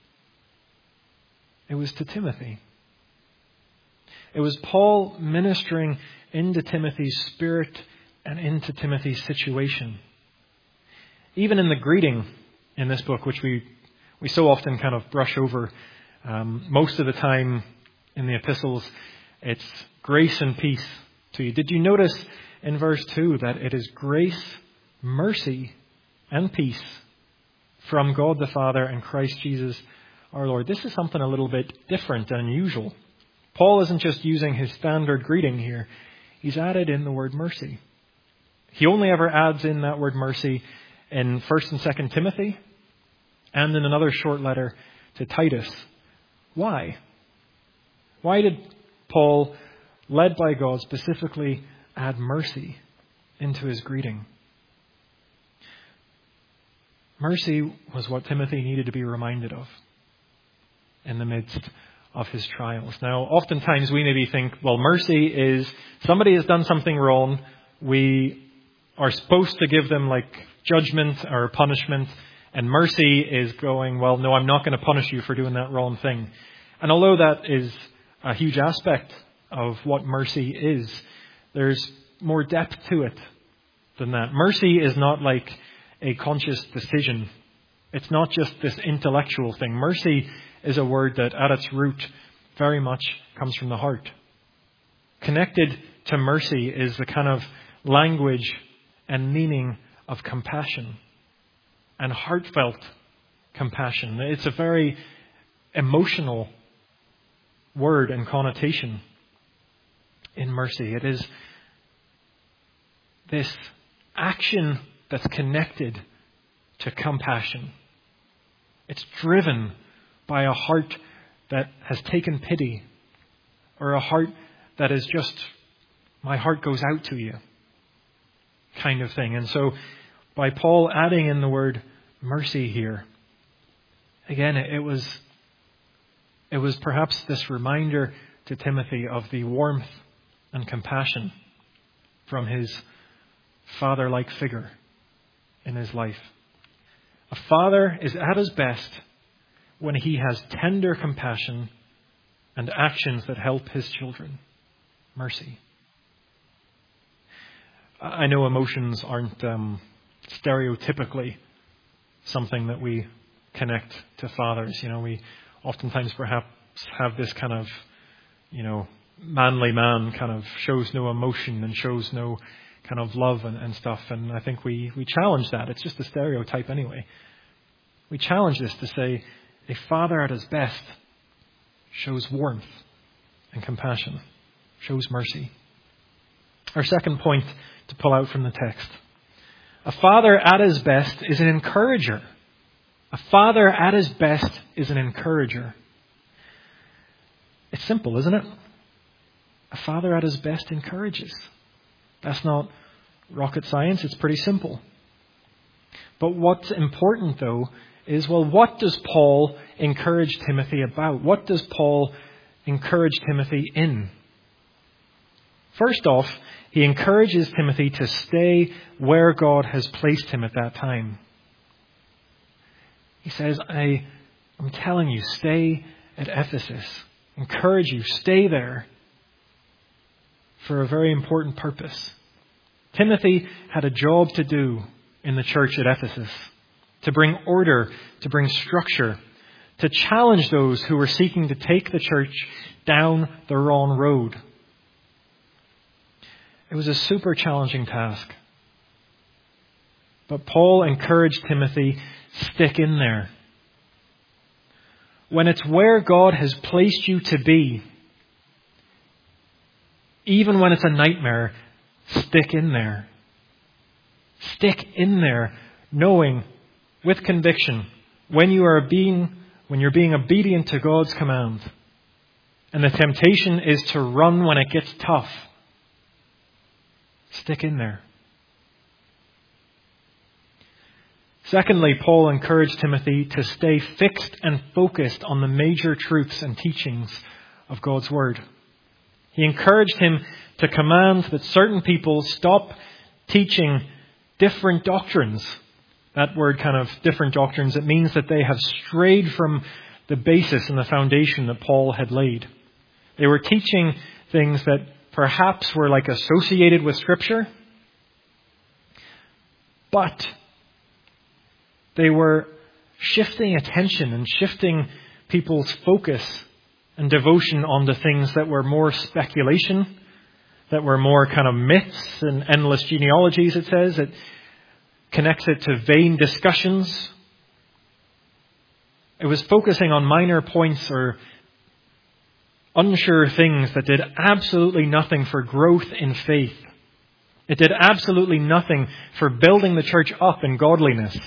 It was to Timothy. It was Paul ministering into Timothy's spirit and into Timothy's situation. Even in the greeting in this book, which we, we so often kind of brush over, um, most of the time in the epistles, it's grace and peace to you. Did you notice in verse two that it is grace, mercy, and peace from God the Father and Christ Jesus our Lord? This is something a little bit different and unusual. Paul isn't just using his standard greeting here. He's added in the word mercy. He only ever adds in that word mercy in First and Second Timothy and in another short letter to Titus. Why? Why did Paul, led by God, specifically add mercy into his greeting? Mercy was what Timothy needed to be reminded of in the midst of his trials. Now, oftentimes we maybe think, well, mercy is somebody has done something wrong. We are supposed to give them like judgment or punishment. And mercy is going, well, no, I'm not going to punish you for doing that wrong thing. And although that is a huge aspect of what mercy is, there's more depth to it than that. Mercy is not like a conscious decision. It's not just this intellectual thing. Mercy is a word that at its root very much comes from the heart. Connected to mercy is the kind of language and meaning of compassion and heartfelt compassion. It's a very emotional word and connotation in mercy. It is this action that's connected to compassion. It's driven by a heart that has taken pity, or a heart that is just, my heart goes out to you, kind of thing. And so by Paul adding in the word mercy here, again, it was it was perhaps this reminder to Timothy of the warmth and compassion from his father-like figure in his life. A father is at his best when he has tender compassion and actions that help his children. Mercy. I know emotions aren't um, stereotypically something that we connect to fathers. You know, we oftentimes perhaps have this kind of, you know, manly man kind of shows no emotion and shows no kind of love and, and stuff. And I think we, we challenge that. It's just a stereotype anyway. We challenge this to say a father at his best shows warmth and compassion, shows mercy. Our second point to pull out from the text. A father at his best is an encourager. A father at his best is an encourager. It's simple, isn't it? A father at his best encourages. That's not rocket science. It's pretty simple. But what's important, though, is, well, what does Paul encourage Timothy about? What does Paul encourage Timothy in? First off, he encourages Timothy to stay where God has placed him at that time. He says, I, I'm telling you, stay at Ephesus. Encourage you, stay there for a very important purpose. Timothy had a job to do in the church at Ephesus, to bring order, to bring structure, to challenge those who were seeking to take the church down the wrong road. It was a super challenging task. But Paul encouraged Timothy, stick in there. When it's where God has placed you to be, even when it's a nightmare, stick in there. Stick in there, knowing with conviction when you are being, when you're being obedient to God's command. And the temptation is to run when it gets tough. Stick in there. Secondly, Paul encouraged Timothy to stay fixed and focused on the major truths and teachings of God's Word. He encouraged him to command that certain people stop teaching different doctrines. That word kind of different doctrines, it means that they have strayed from the basis and the foundation that Paul had laid. They were teaching things that perhaps were like associated with Scripture, but they were shifting attention and shifting people's focus and devotion onto things that were more speculation, that were more kind of myths and endless genealogies, it says. It connects it to vain discussions. It was focusing on minor points or unsure things that did absolutely nothing for growth in faith. It did absolutely nothing for building the church up in godliness.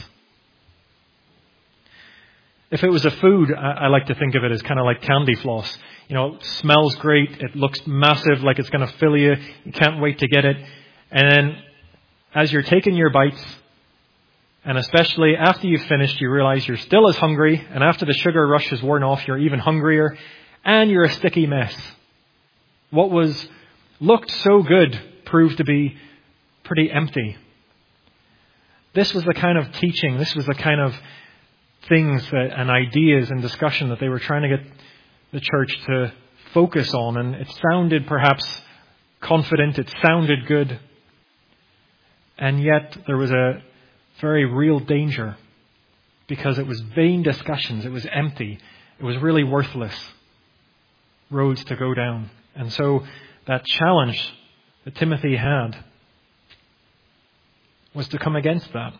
If it was a food, I like to think of it as kind of like candy floss. You know, it smells great. It looks massive, like it's going to fill you. You can't wait to get it. And then as you're taking your bites, and especially after you've finished, you realize you're still as hungry. And after the sugar rush is worn off, you're even hungrier. And you're a sticky mess. What was looked so good proved to be pretty empty. This was the kind of teaching, this was the kind of things that, and ideas and discussion that they were trying to get the church to focus on. And it sounded perhaps confident, it sounded good. And yet there was a very real danger because it was vain discussions, it was empty, it was really worthless roads to go down. And so that challenge that Timothy had was to come against that.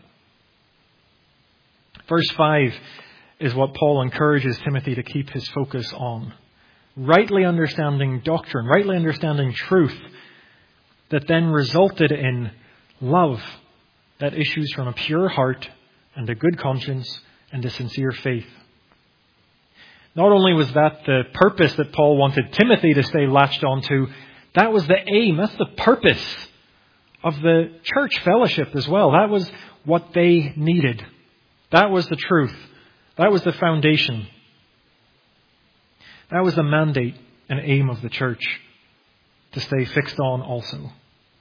Verse five is what Paul encourages Timothy to keep his focus on. Rightly understanding doctrine, rightly understanding truth that then resulted in love that issues from a pure heart and a good conscience and a sincere faith. Not only was that the purpose that Paul wanted Timothy to stay latched onto, that was the aim, that's the purpose of the church fellowship as well. That was what they needed. That was the truth. That was the foundation. That was the mandate and aim of the church to stay fixed on also.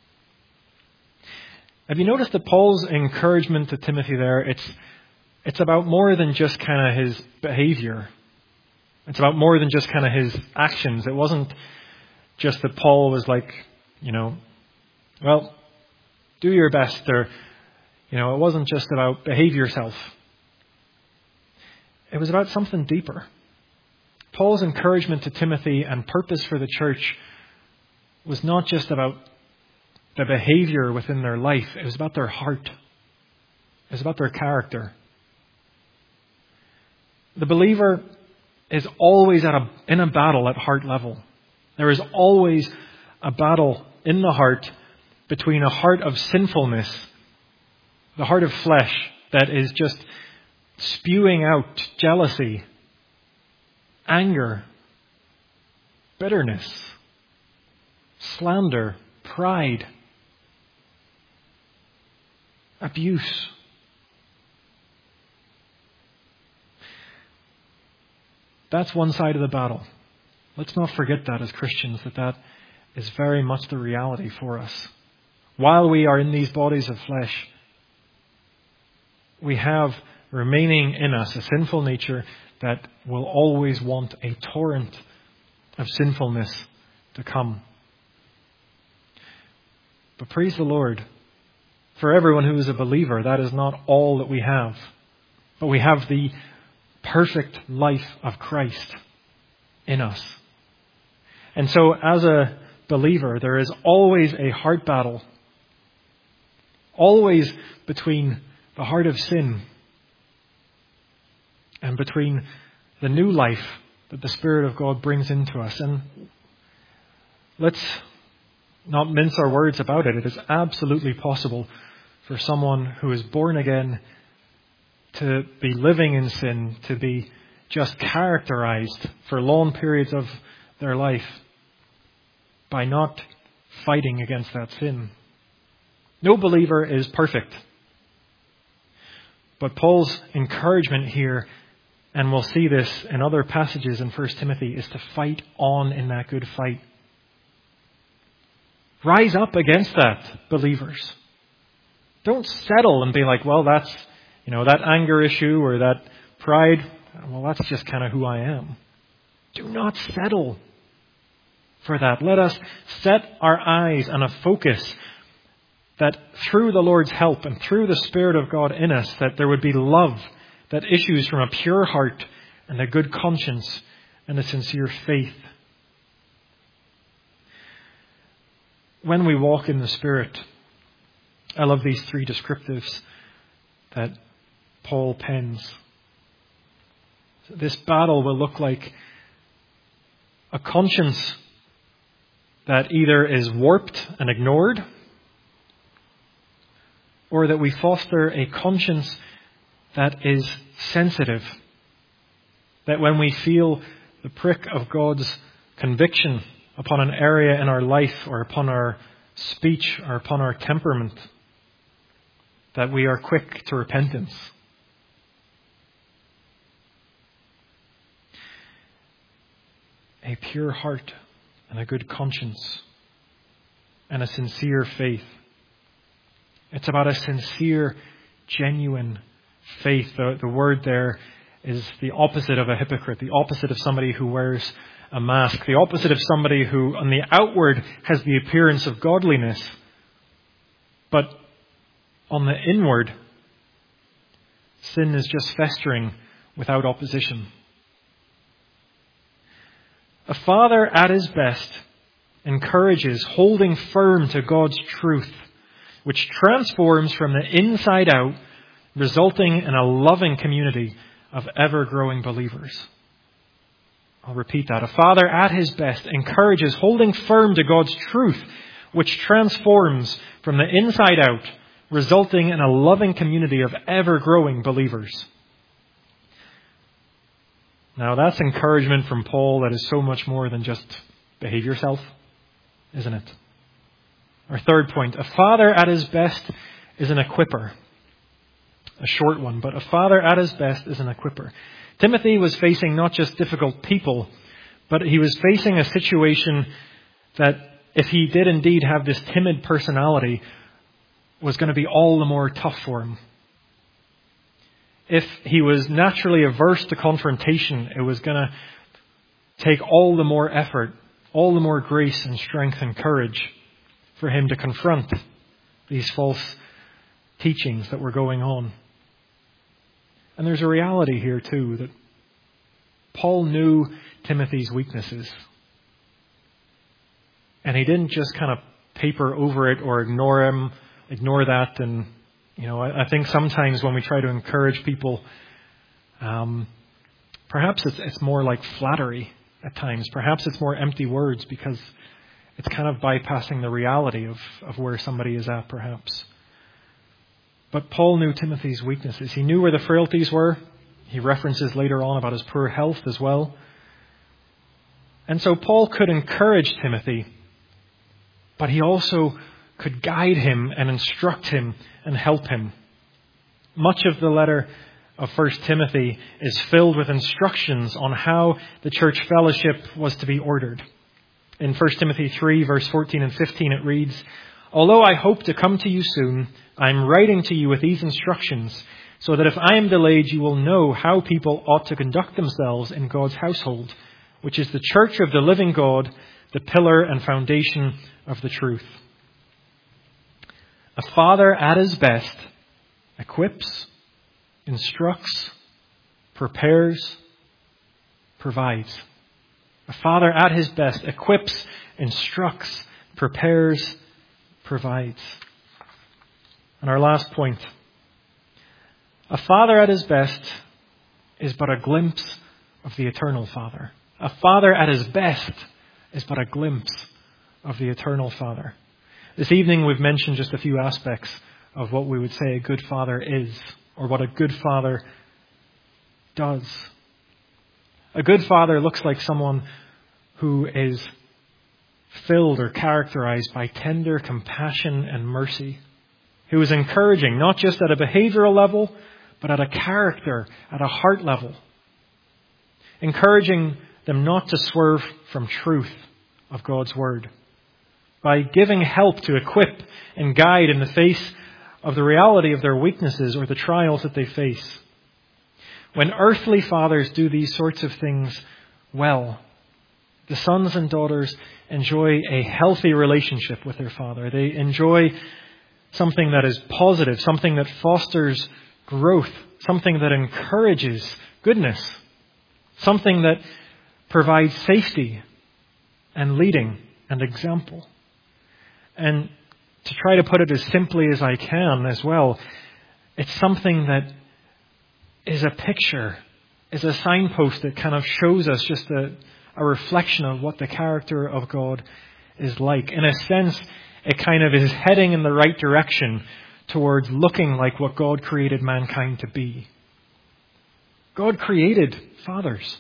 Have you noticed that Paul's encouragement to Timothy there, it's it's about more than just kind of his behavior. It's about more than just kind of his actions. It wasn't just that Paul was like, you know, well, do your best, or, you know, it wasn't just about behave yourself. It was about something deeper. Paul's encouragement to Timothy and purpose for the church was not just about the behavior within their life. It was about their heart. It was about their character. The believer is always at a, in a battle at heart level. There is always a battle in the heart between a heart of sinfulness, the heart of flesh that is just spewing out jealousy, anger, bitterness, slander, pride, abuse. That's one side of the battle. Let's not forget that as Christians, that that is very much the reality for us. While we are in these bodies of flesh, we have remaining in us a sinful nature that will always want a torrent of sinfulness to come. But praise the Lord, for everyone who is a believer, that is not all that we have. But we have the perfect life of Christ in us. And so as a believer, there is always a heart battle. Always between the heart of sin and between the new life that the Spirit of God brings into us. And let's not mince our words about it. It is absolutely possible for someone who is born again to be living in sin, to be just characterized for long periods of their life by not fighting against that sin. No believer is perfect. But Paul's encouragement here, and we'll see this in other passages in First Timothy, is to fight on in that good fight. Rise up against that, believers. Don't settle and be like, well, that's, you know, that anger issue or that pride, well, that's just kind of who I am. Do not settle for that. Let us set our eyes on a focus that through the Lord's help and through the Spirit of God in us, that there would be love that issues from a pure heart and a good conscience and a sincere faith. When we walk in the Spirit, I love these three descriptives that Paul pens. This battle will look like a conscience that either is warped and ignored, or that we foster a conscience that is sensitive. That when we feel the prick of God's conviction upon an area in our life or upon our speech or upon our temperament, that we are quick to repentance. A pure heart and a good conscience and a sincere faith. It's about a sincere, genuine faith. The, the word there is the opposite of a hypocrite, the opposite of somebody who wears a mask, the opposite of somebody who on the outward has the appearance of godliness, but on the inward, sin is just festering without opposition. A father at his best encourages holding firm to God's truth which transforms from the inside out, resulting in a loving community of ever-growing believers. I'll repeat that. A father at his best encourages holding firm to God's truth, which transforms from the inside out, resulting in a loving community of ever-growing believers. Now, that's encouragement from Paul that is so much more than just behave yourself, isn't it? Our third point, a father at his best is an equipper. A short one, but a father at his best is an equipper. Timothy was facing not just difficult people, but he was facing a situation that, if he did indeed have this timid personality, was going to be all the more tough for him. If he was naturally averse to confrontation, it was going to take all the more effort, all the more grace and strength and courage for him to confront these false teachings that were going on. And there's a reality here too, that Paul knew Timothy's weaknesses. And he didn't just kind of paper over it or ignore him, ignore that. And, you know, I, I think sometimes when we try to encourage people, um, perhaps it's, it's more like flattery at times. Perhaps it's more empty words because it's kind of bypassing the reality of, of where somebody is at, perhaps. But Paul knew Timothy's weaknesses. He knew where the frailties were. He references later on about his poor health as well. And so Paul could encourage Timothy, but he also could guide him and instruct him and help him. Much of the letter of First Timothy is filled with instructions on how the church fellowship was to be ordered. In First Timothy three, verse fourteen and fifteen, it reads, "Although I hope to come to you soon, I am writing to you with these instructions, so that if I am delayed, you will know how people ought to conduct themselves in God's household, which is the church of the living God, the pillar and foundation of the truth." A father at his best equips, instructs, prepares, provides. A father at his best equips, instructs, prepares, provides. And our last point. A father at his best is but a glimpse of the eternal Father. A father at his best is but a glimpse of the eternal Father. This evening we've mentioned just a few aspects of what we would say a good father is, or what a good father does. A good father looks like someone who is filled or characterized by tender compassion and mercy, who is encouraging, not just at a behavioral level, but at a character, at a heart level. Encouraging them not to swerve from truth of God's word, by giving help to equip and guide in the face of the reality of their weaknesses or the trials that they face. When earthly fathers do these sorts of things well, the sons and daughters enjoy a healthy relationship with their father. They enjoy something that is positive, something that fosters growth, something that encourages goodness, something that provides safety and leading and example. And to try to put it as simply as I can as well, it's something that is a picture, is a signpost that kind of shows us just a, a reflection of what the character of God is like. In a sense, it kind of is heading in the right direction towards looking like what God created mankind to be. God created fathers.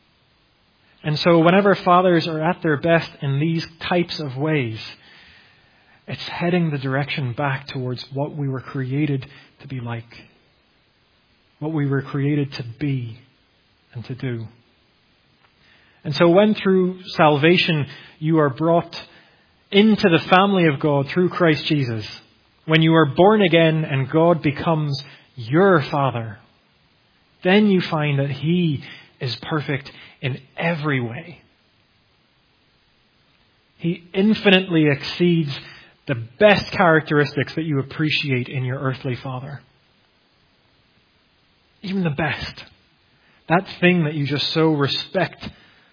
And so whenever fathers are at their best in these types of ways, it's heading the direction back towards what we were created to be like. What we were created to be and to do. And so when through salvation you are brought into the family of God through Christ Jesus, when you are born again and God becomes your Father, then you find that He is perfect in every way. He infinitely exceeds the best characteristics that you appreciate in your earthly father. Even the best. That thing that you just so respect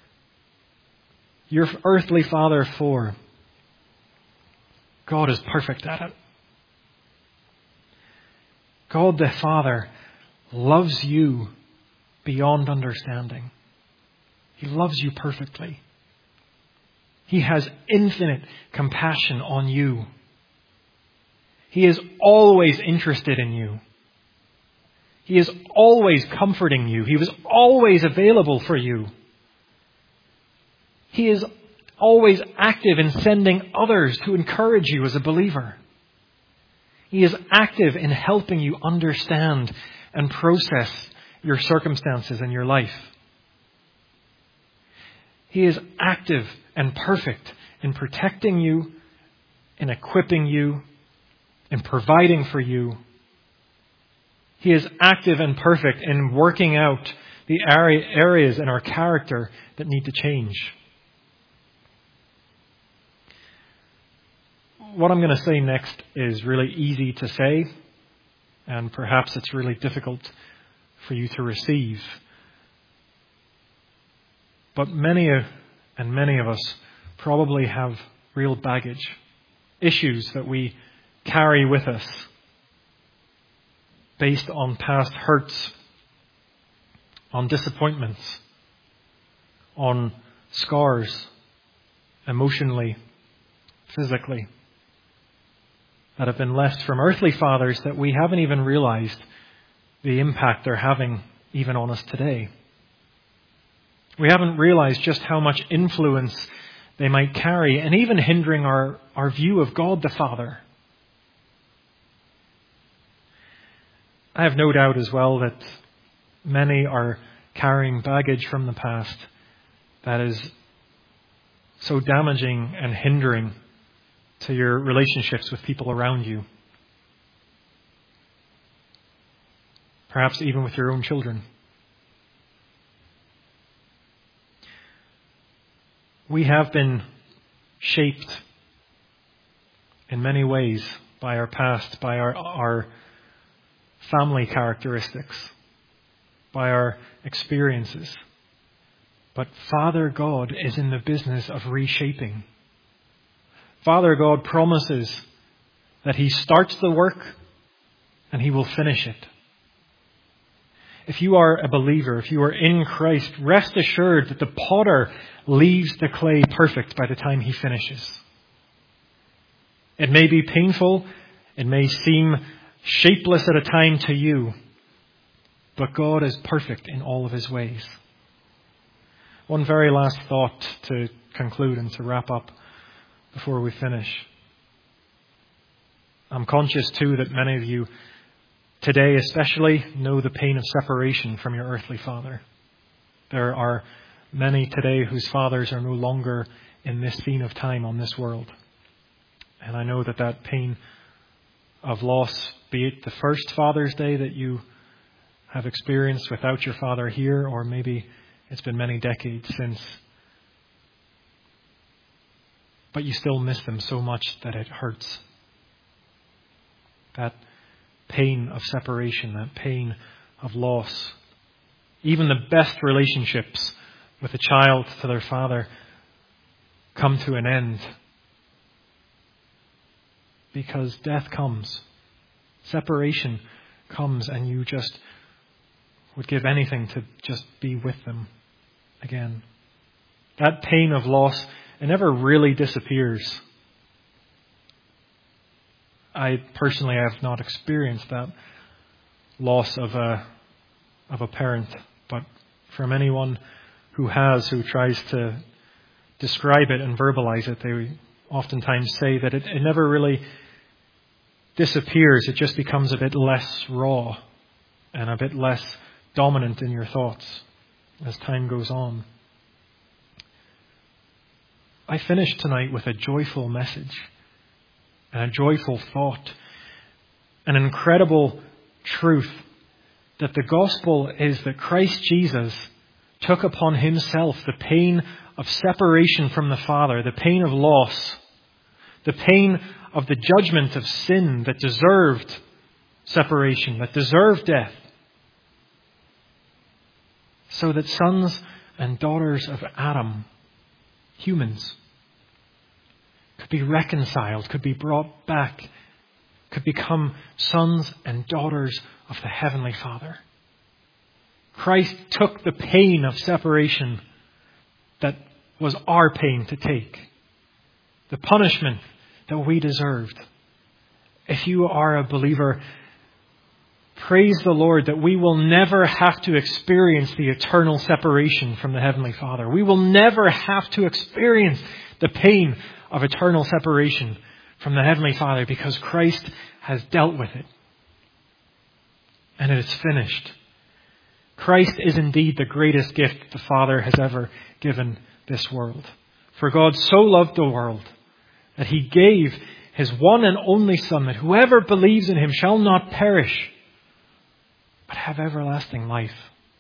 your earthly father for. God is perfect at it. God the Father loves you beyond understanding. He loves you perfectly. He has infinite compassion on you. He is always interested in you. He is always comforting you. He was always available for you. He is always active in sending others to encourage you as a believer. He is active in helping you understand and process your circumstances in your life. He is active and perfect in protecting you, in equipping you, in providing for you. He is active and perfect in working out the areas in our character that need to change. What I'm going to say next is really easy to say, and perhaps it's really difficult for you to receive. But many and many of us probably have real baggage, issues that we carry with us based on past hurts, on disappointments, on scars, emotionally, physically, that have been left from earthly fathers that we haven't even realized the impact they're having even on us today. We haven't realized just how much influence they might carry and even hindering our, our view of God the Father. I have no doubt as well that many are carrying baggage from the past that is so damaging and hindering to your relationships with people around you. Perhaps even with your own children. We have been shaped in many ways by our past, by our, our family characteristics, by our experiences. But Father God is in the business of reshaping. Father God promises that He starts the work and He will finish it. If you are a believer, if you are in Christ, rest assured that the potter leaves the clay perfect by the time he finishes. It may be painful, it may seem shapeless at a time to you, but God is perfect in all of His ways. One very last thought to conclude and to wrap up before we finish. I'm conscious too that many of you today especially know the pain of separation from your earthly father. There are many today whose fathers are no longer in this scene of time on this world. And I know that that pain of loss, be it the first Father's Day that you have experienced without your father here, or maybe it's been many decades since, but you still miss them so much that it hurts. That pain of separation, that pain of loss. Even the best relationships with a child to their father come to an end because death comes. Separation comes and you just would give anything to just be with them again. That pain of loss, it never really disappears. I personally have not experienced that loss of a of a parent, but from anyone who has, who tries to describe it and verbalize it, they oftentimes say that it, it never really disappears. It just becomes a bit less raw and a bit less dominant in your thoughts as time goes on. I finished tonight with a joyful message. And a joyful thought, an incredible truth that the gospel is that Christ Jesus took upon Himself the pain of separation from the Father, the pain of loss, the pain of the judgment of sin that deserved separation, that deserved death, so that sons and daughters of Adam, humans, could be reconciled, could be brought back, could become sons and daughters of the Heavenly Father. Christ took the pain of separation that was our pain to take, the punishment that we deserved. If you are a believer, praise the Lord that we will never have to experience the eternal separation from the Heavenly Father. We will never have to experience the pain of eternal separation from the Heavenly Father because Christ has dealt with it. And it is finished. Christ is indeed the greatest gift the Father has ever given this world. For God so loved the world that He gave His one and only Son, that whoever believes in Him shall not perish, but have everlasting life.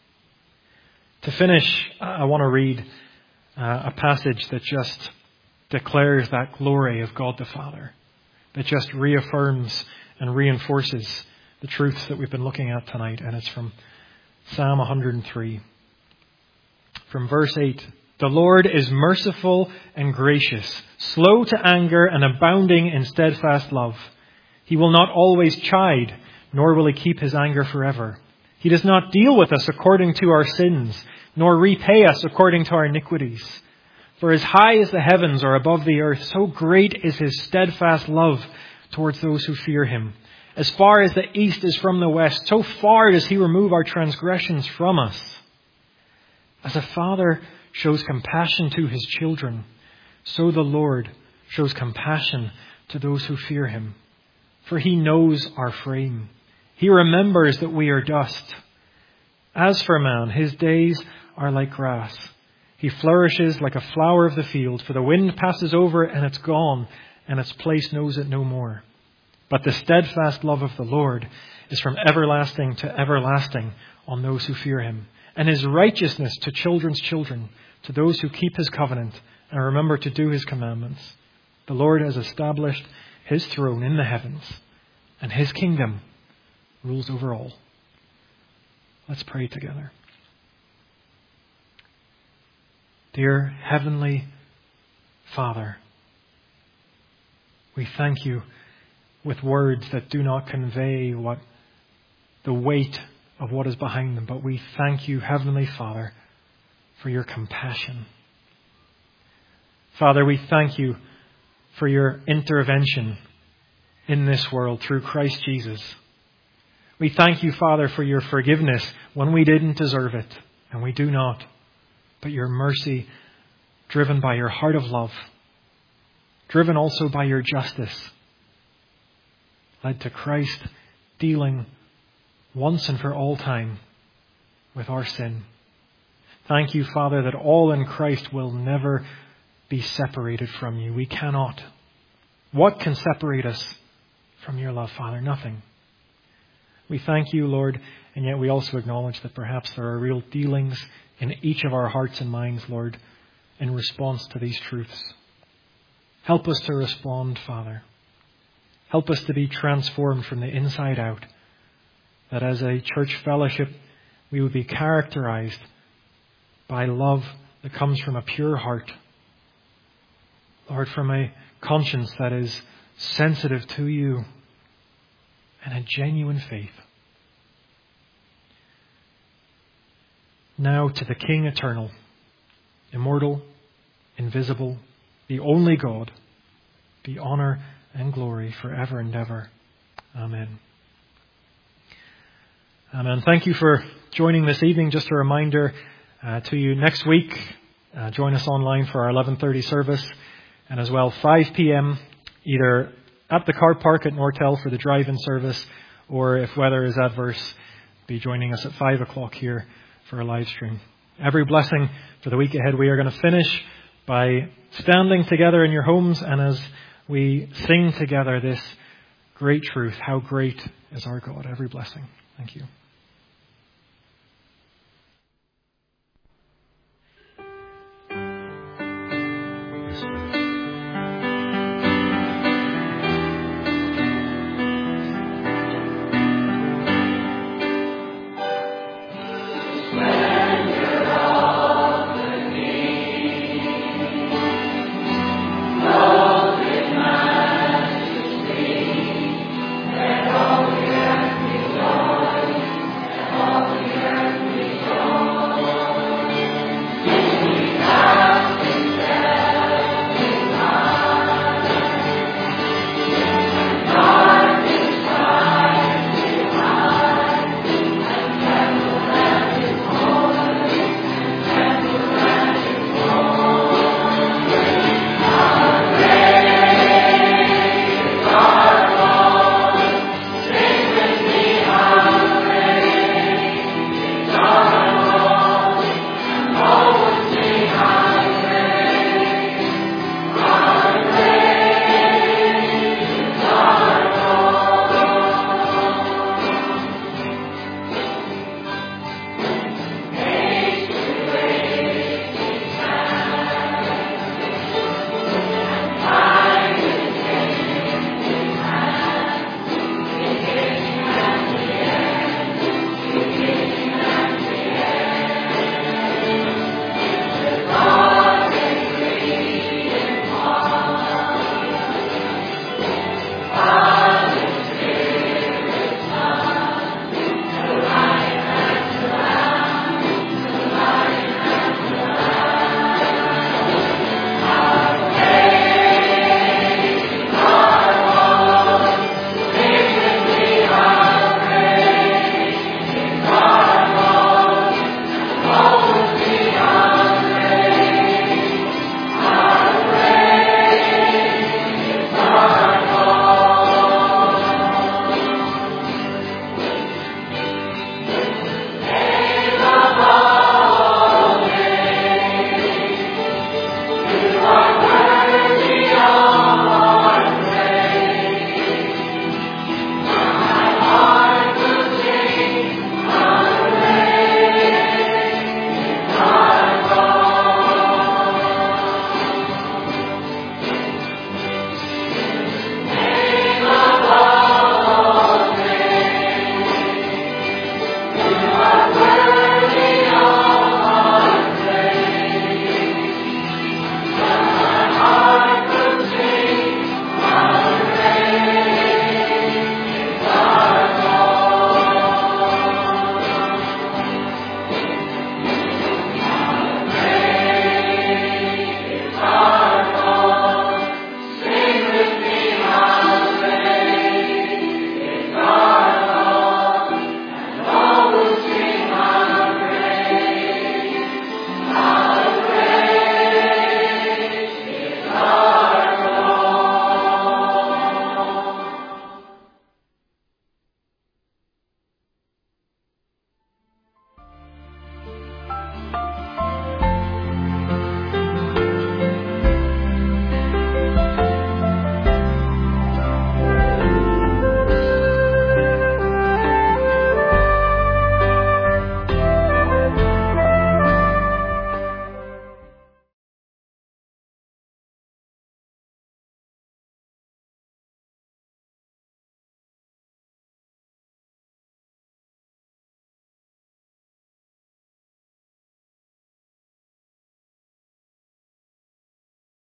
To finish, I want to read uh, a passage that just declares that glory of God the Father, that just reaffirms and reinforces the truths that we've been looking at tonight. And it's from Psalm one hundred three. From verse eight. The Lord is merciful and gracious, slow to anger and abounding in steadfast love. He will not always chide, nor will He keep His anger forever. He does not deal with us according to our sins, nor repay us according to our iniquities. For as high as the heavens are above the earth, so great is His steadfast love towards those who fear Him. As far as the east is from the west, so far does He remove our transgressions from us. As a father shows compassion to his children, so the Lord shows compassion to those who fear Him. For He knows our frame. He remembers that we are dust. As for man, his days are like grass. He flourishes like a flower of the field, for the wind passes over and it's gone, and its place knows it no more. But the steadfast love of the Lord is from everlasting to everlasting on those who fear Him, and His righteousness to children's children, to those who keep His covenant and remember to do His commandments. The Lord has established His throne in the heavens, and His kingdom rules over all. Let's pray together. Dear Heavenly Father, we thank You with words that do not convey what the weight of what is behind them, but we thank You, Heavenly Father, for Your compassion. Father, we thank You for Your intervention in this world through Christ Jesus. We thank You, Father, for Your forgiveness when we didn't deserve it, and we do not, but Your mercy driven by Your heart of love, driven also by Your justice, led to Christ dealing once and for all time with our sin. Thank You, Father, that all in Christ will never be separated from You. We cannot. What can separate us from Your love, Father? Nothing. We thank You, Lord, and yet we also acknowledge that perhaps there are real dealings in each of our hearts and minds, Lord, in response to these truths. Help us to respond, Father. Help us to be transformed from the inside out, that as a church fellowship we would be characterized by love that comes from a pure heart. Lord, from a conscience that is sensitive to You, and a genuine faith. Now to the King eternal, immortal, invisible, the only God, be honor and glory forever and ever. Amen. Amen. Thank you for joining this evening. Just a reminder uh, to you, next week, uh, join us online for our eleven thirty service, and as well five p.m. either at the car park at Nortel for the drive-in service, or if weather is adverse, be joining us at five o'clock here for a live stream. Every blessing for the week ahead. We are going to finish by standing together in your homes, and as we sing together this great truth, how great is our God. Every blessing. Thank you.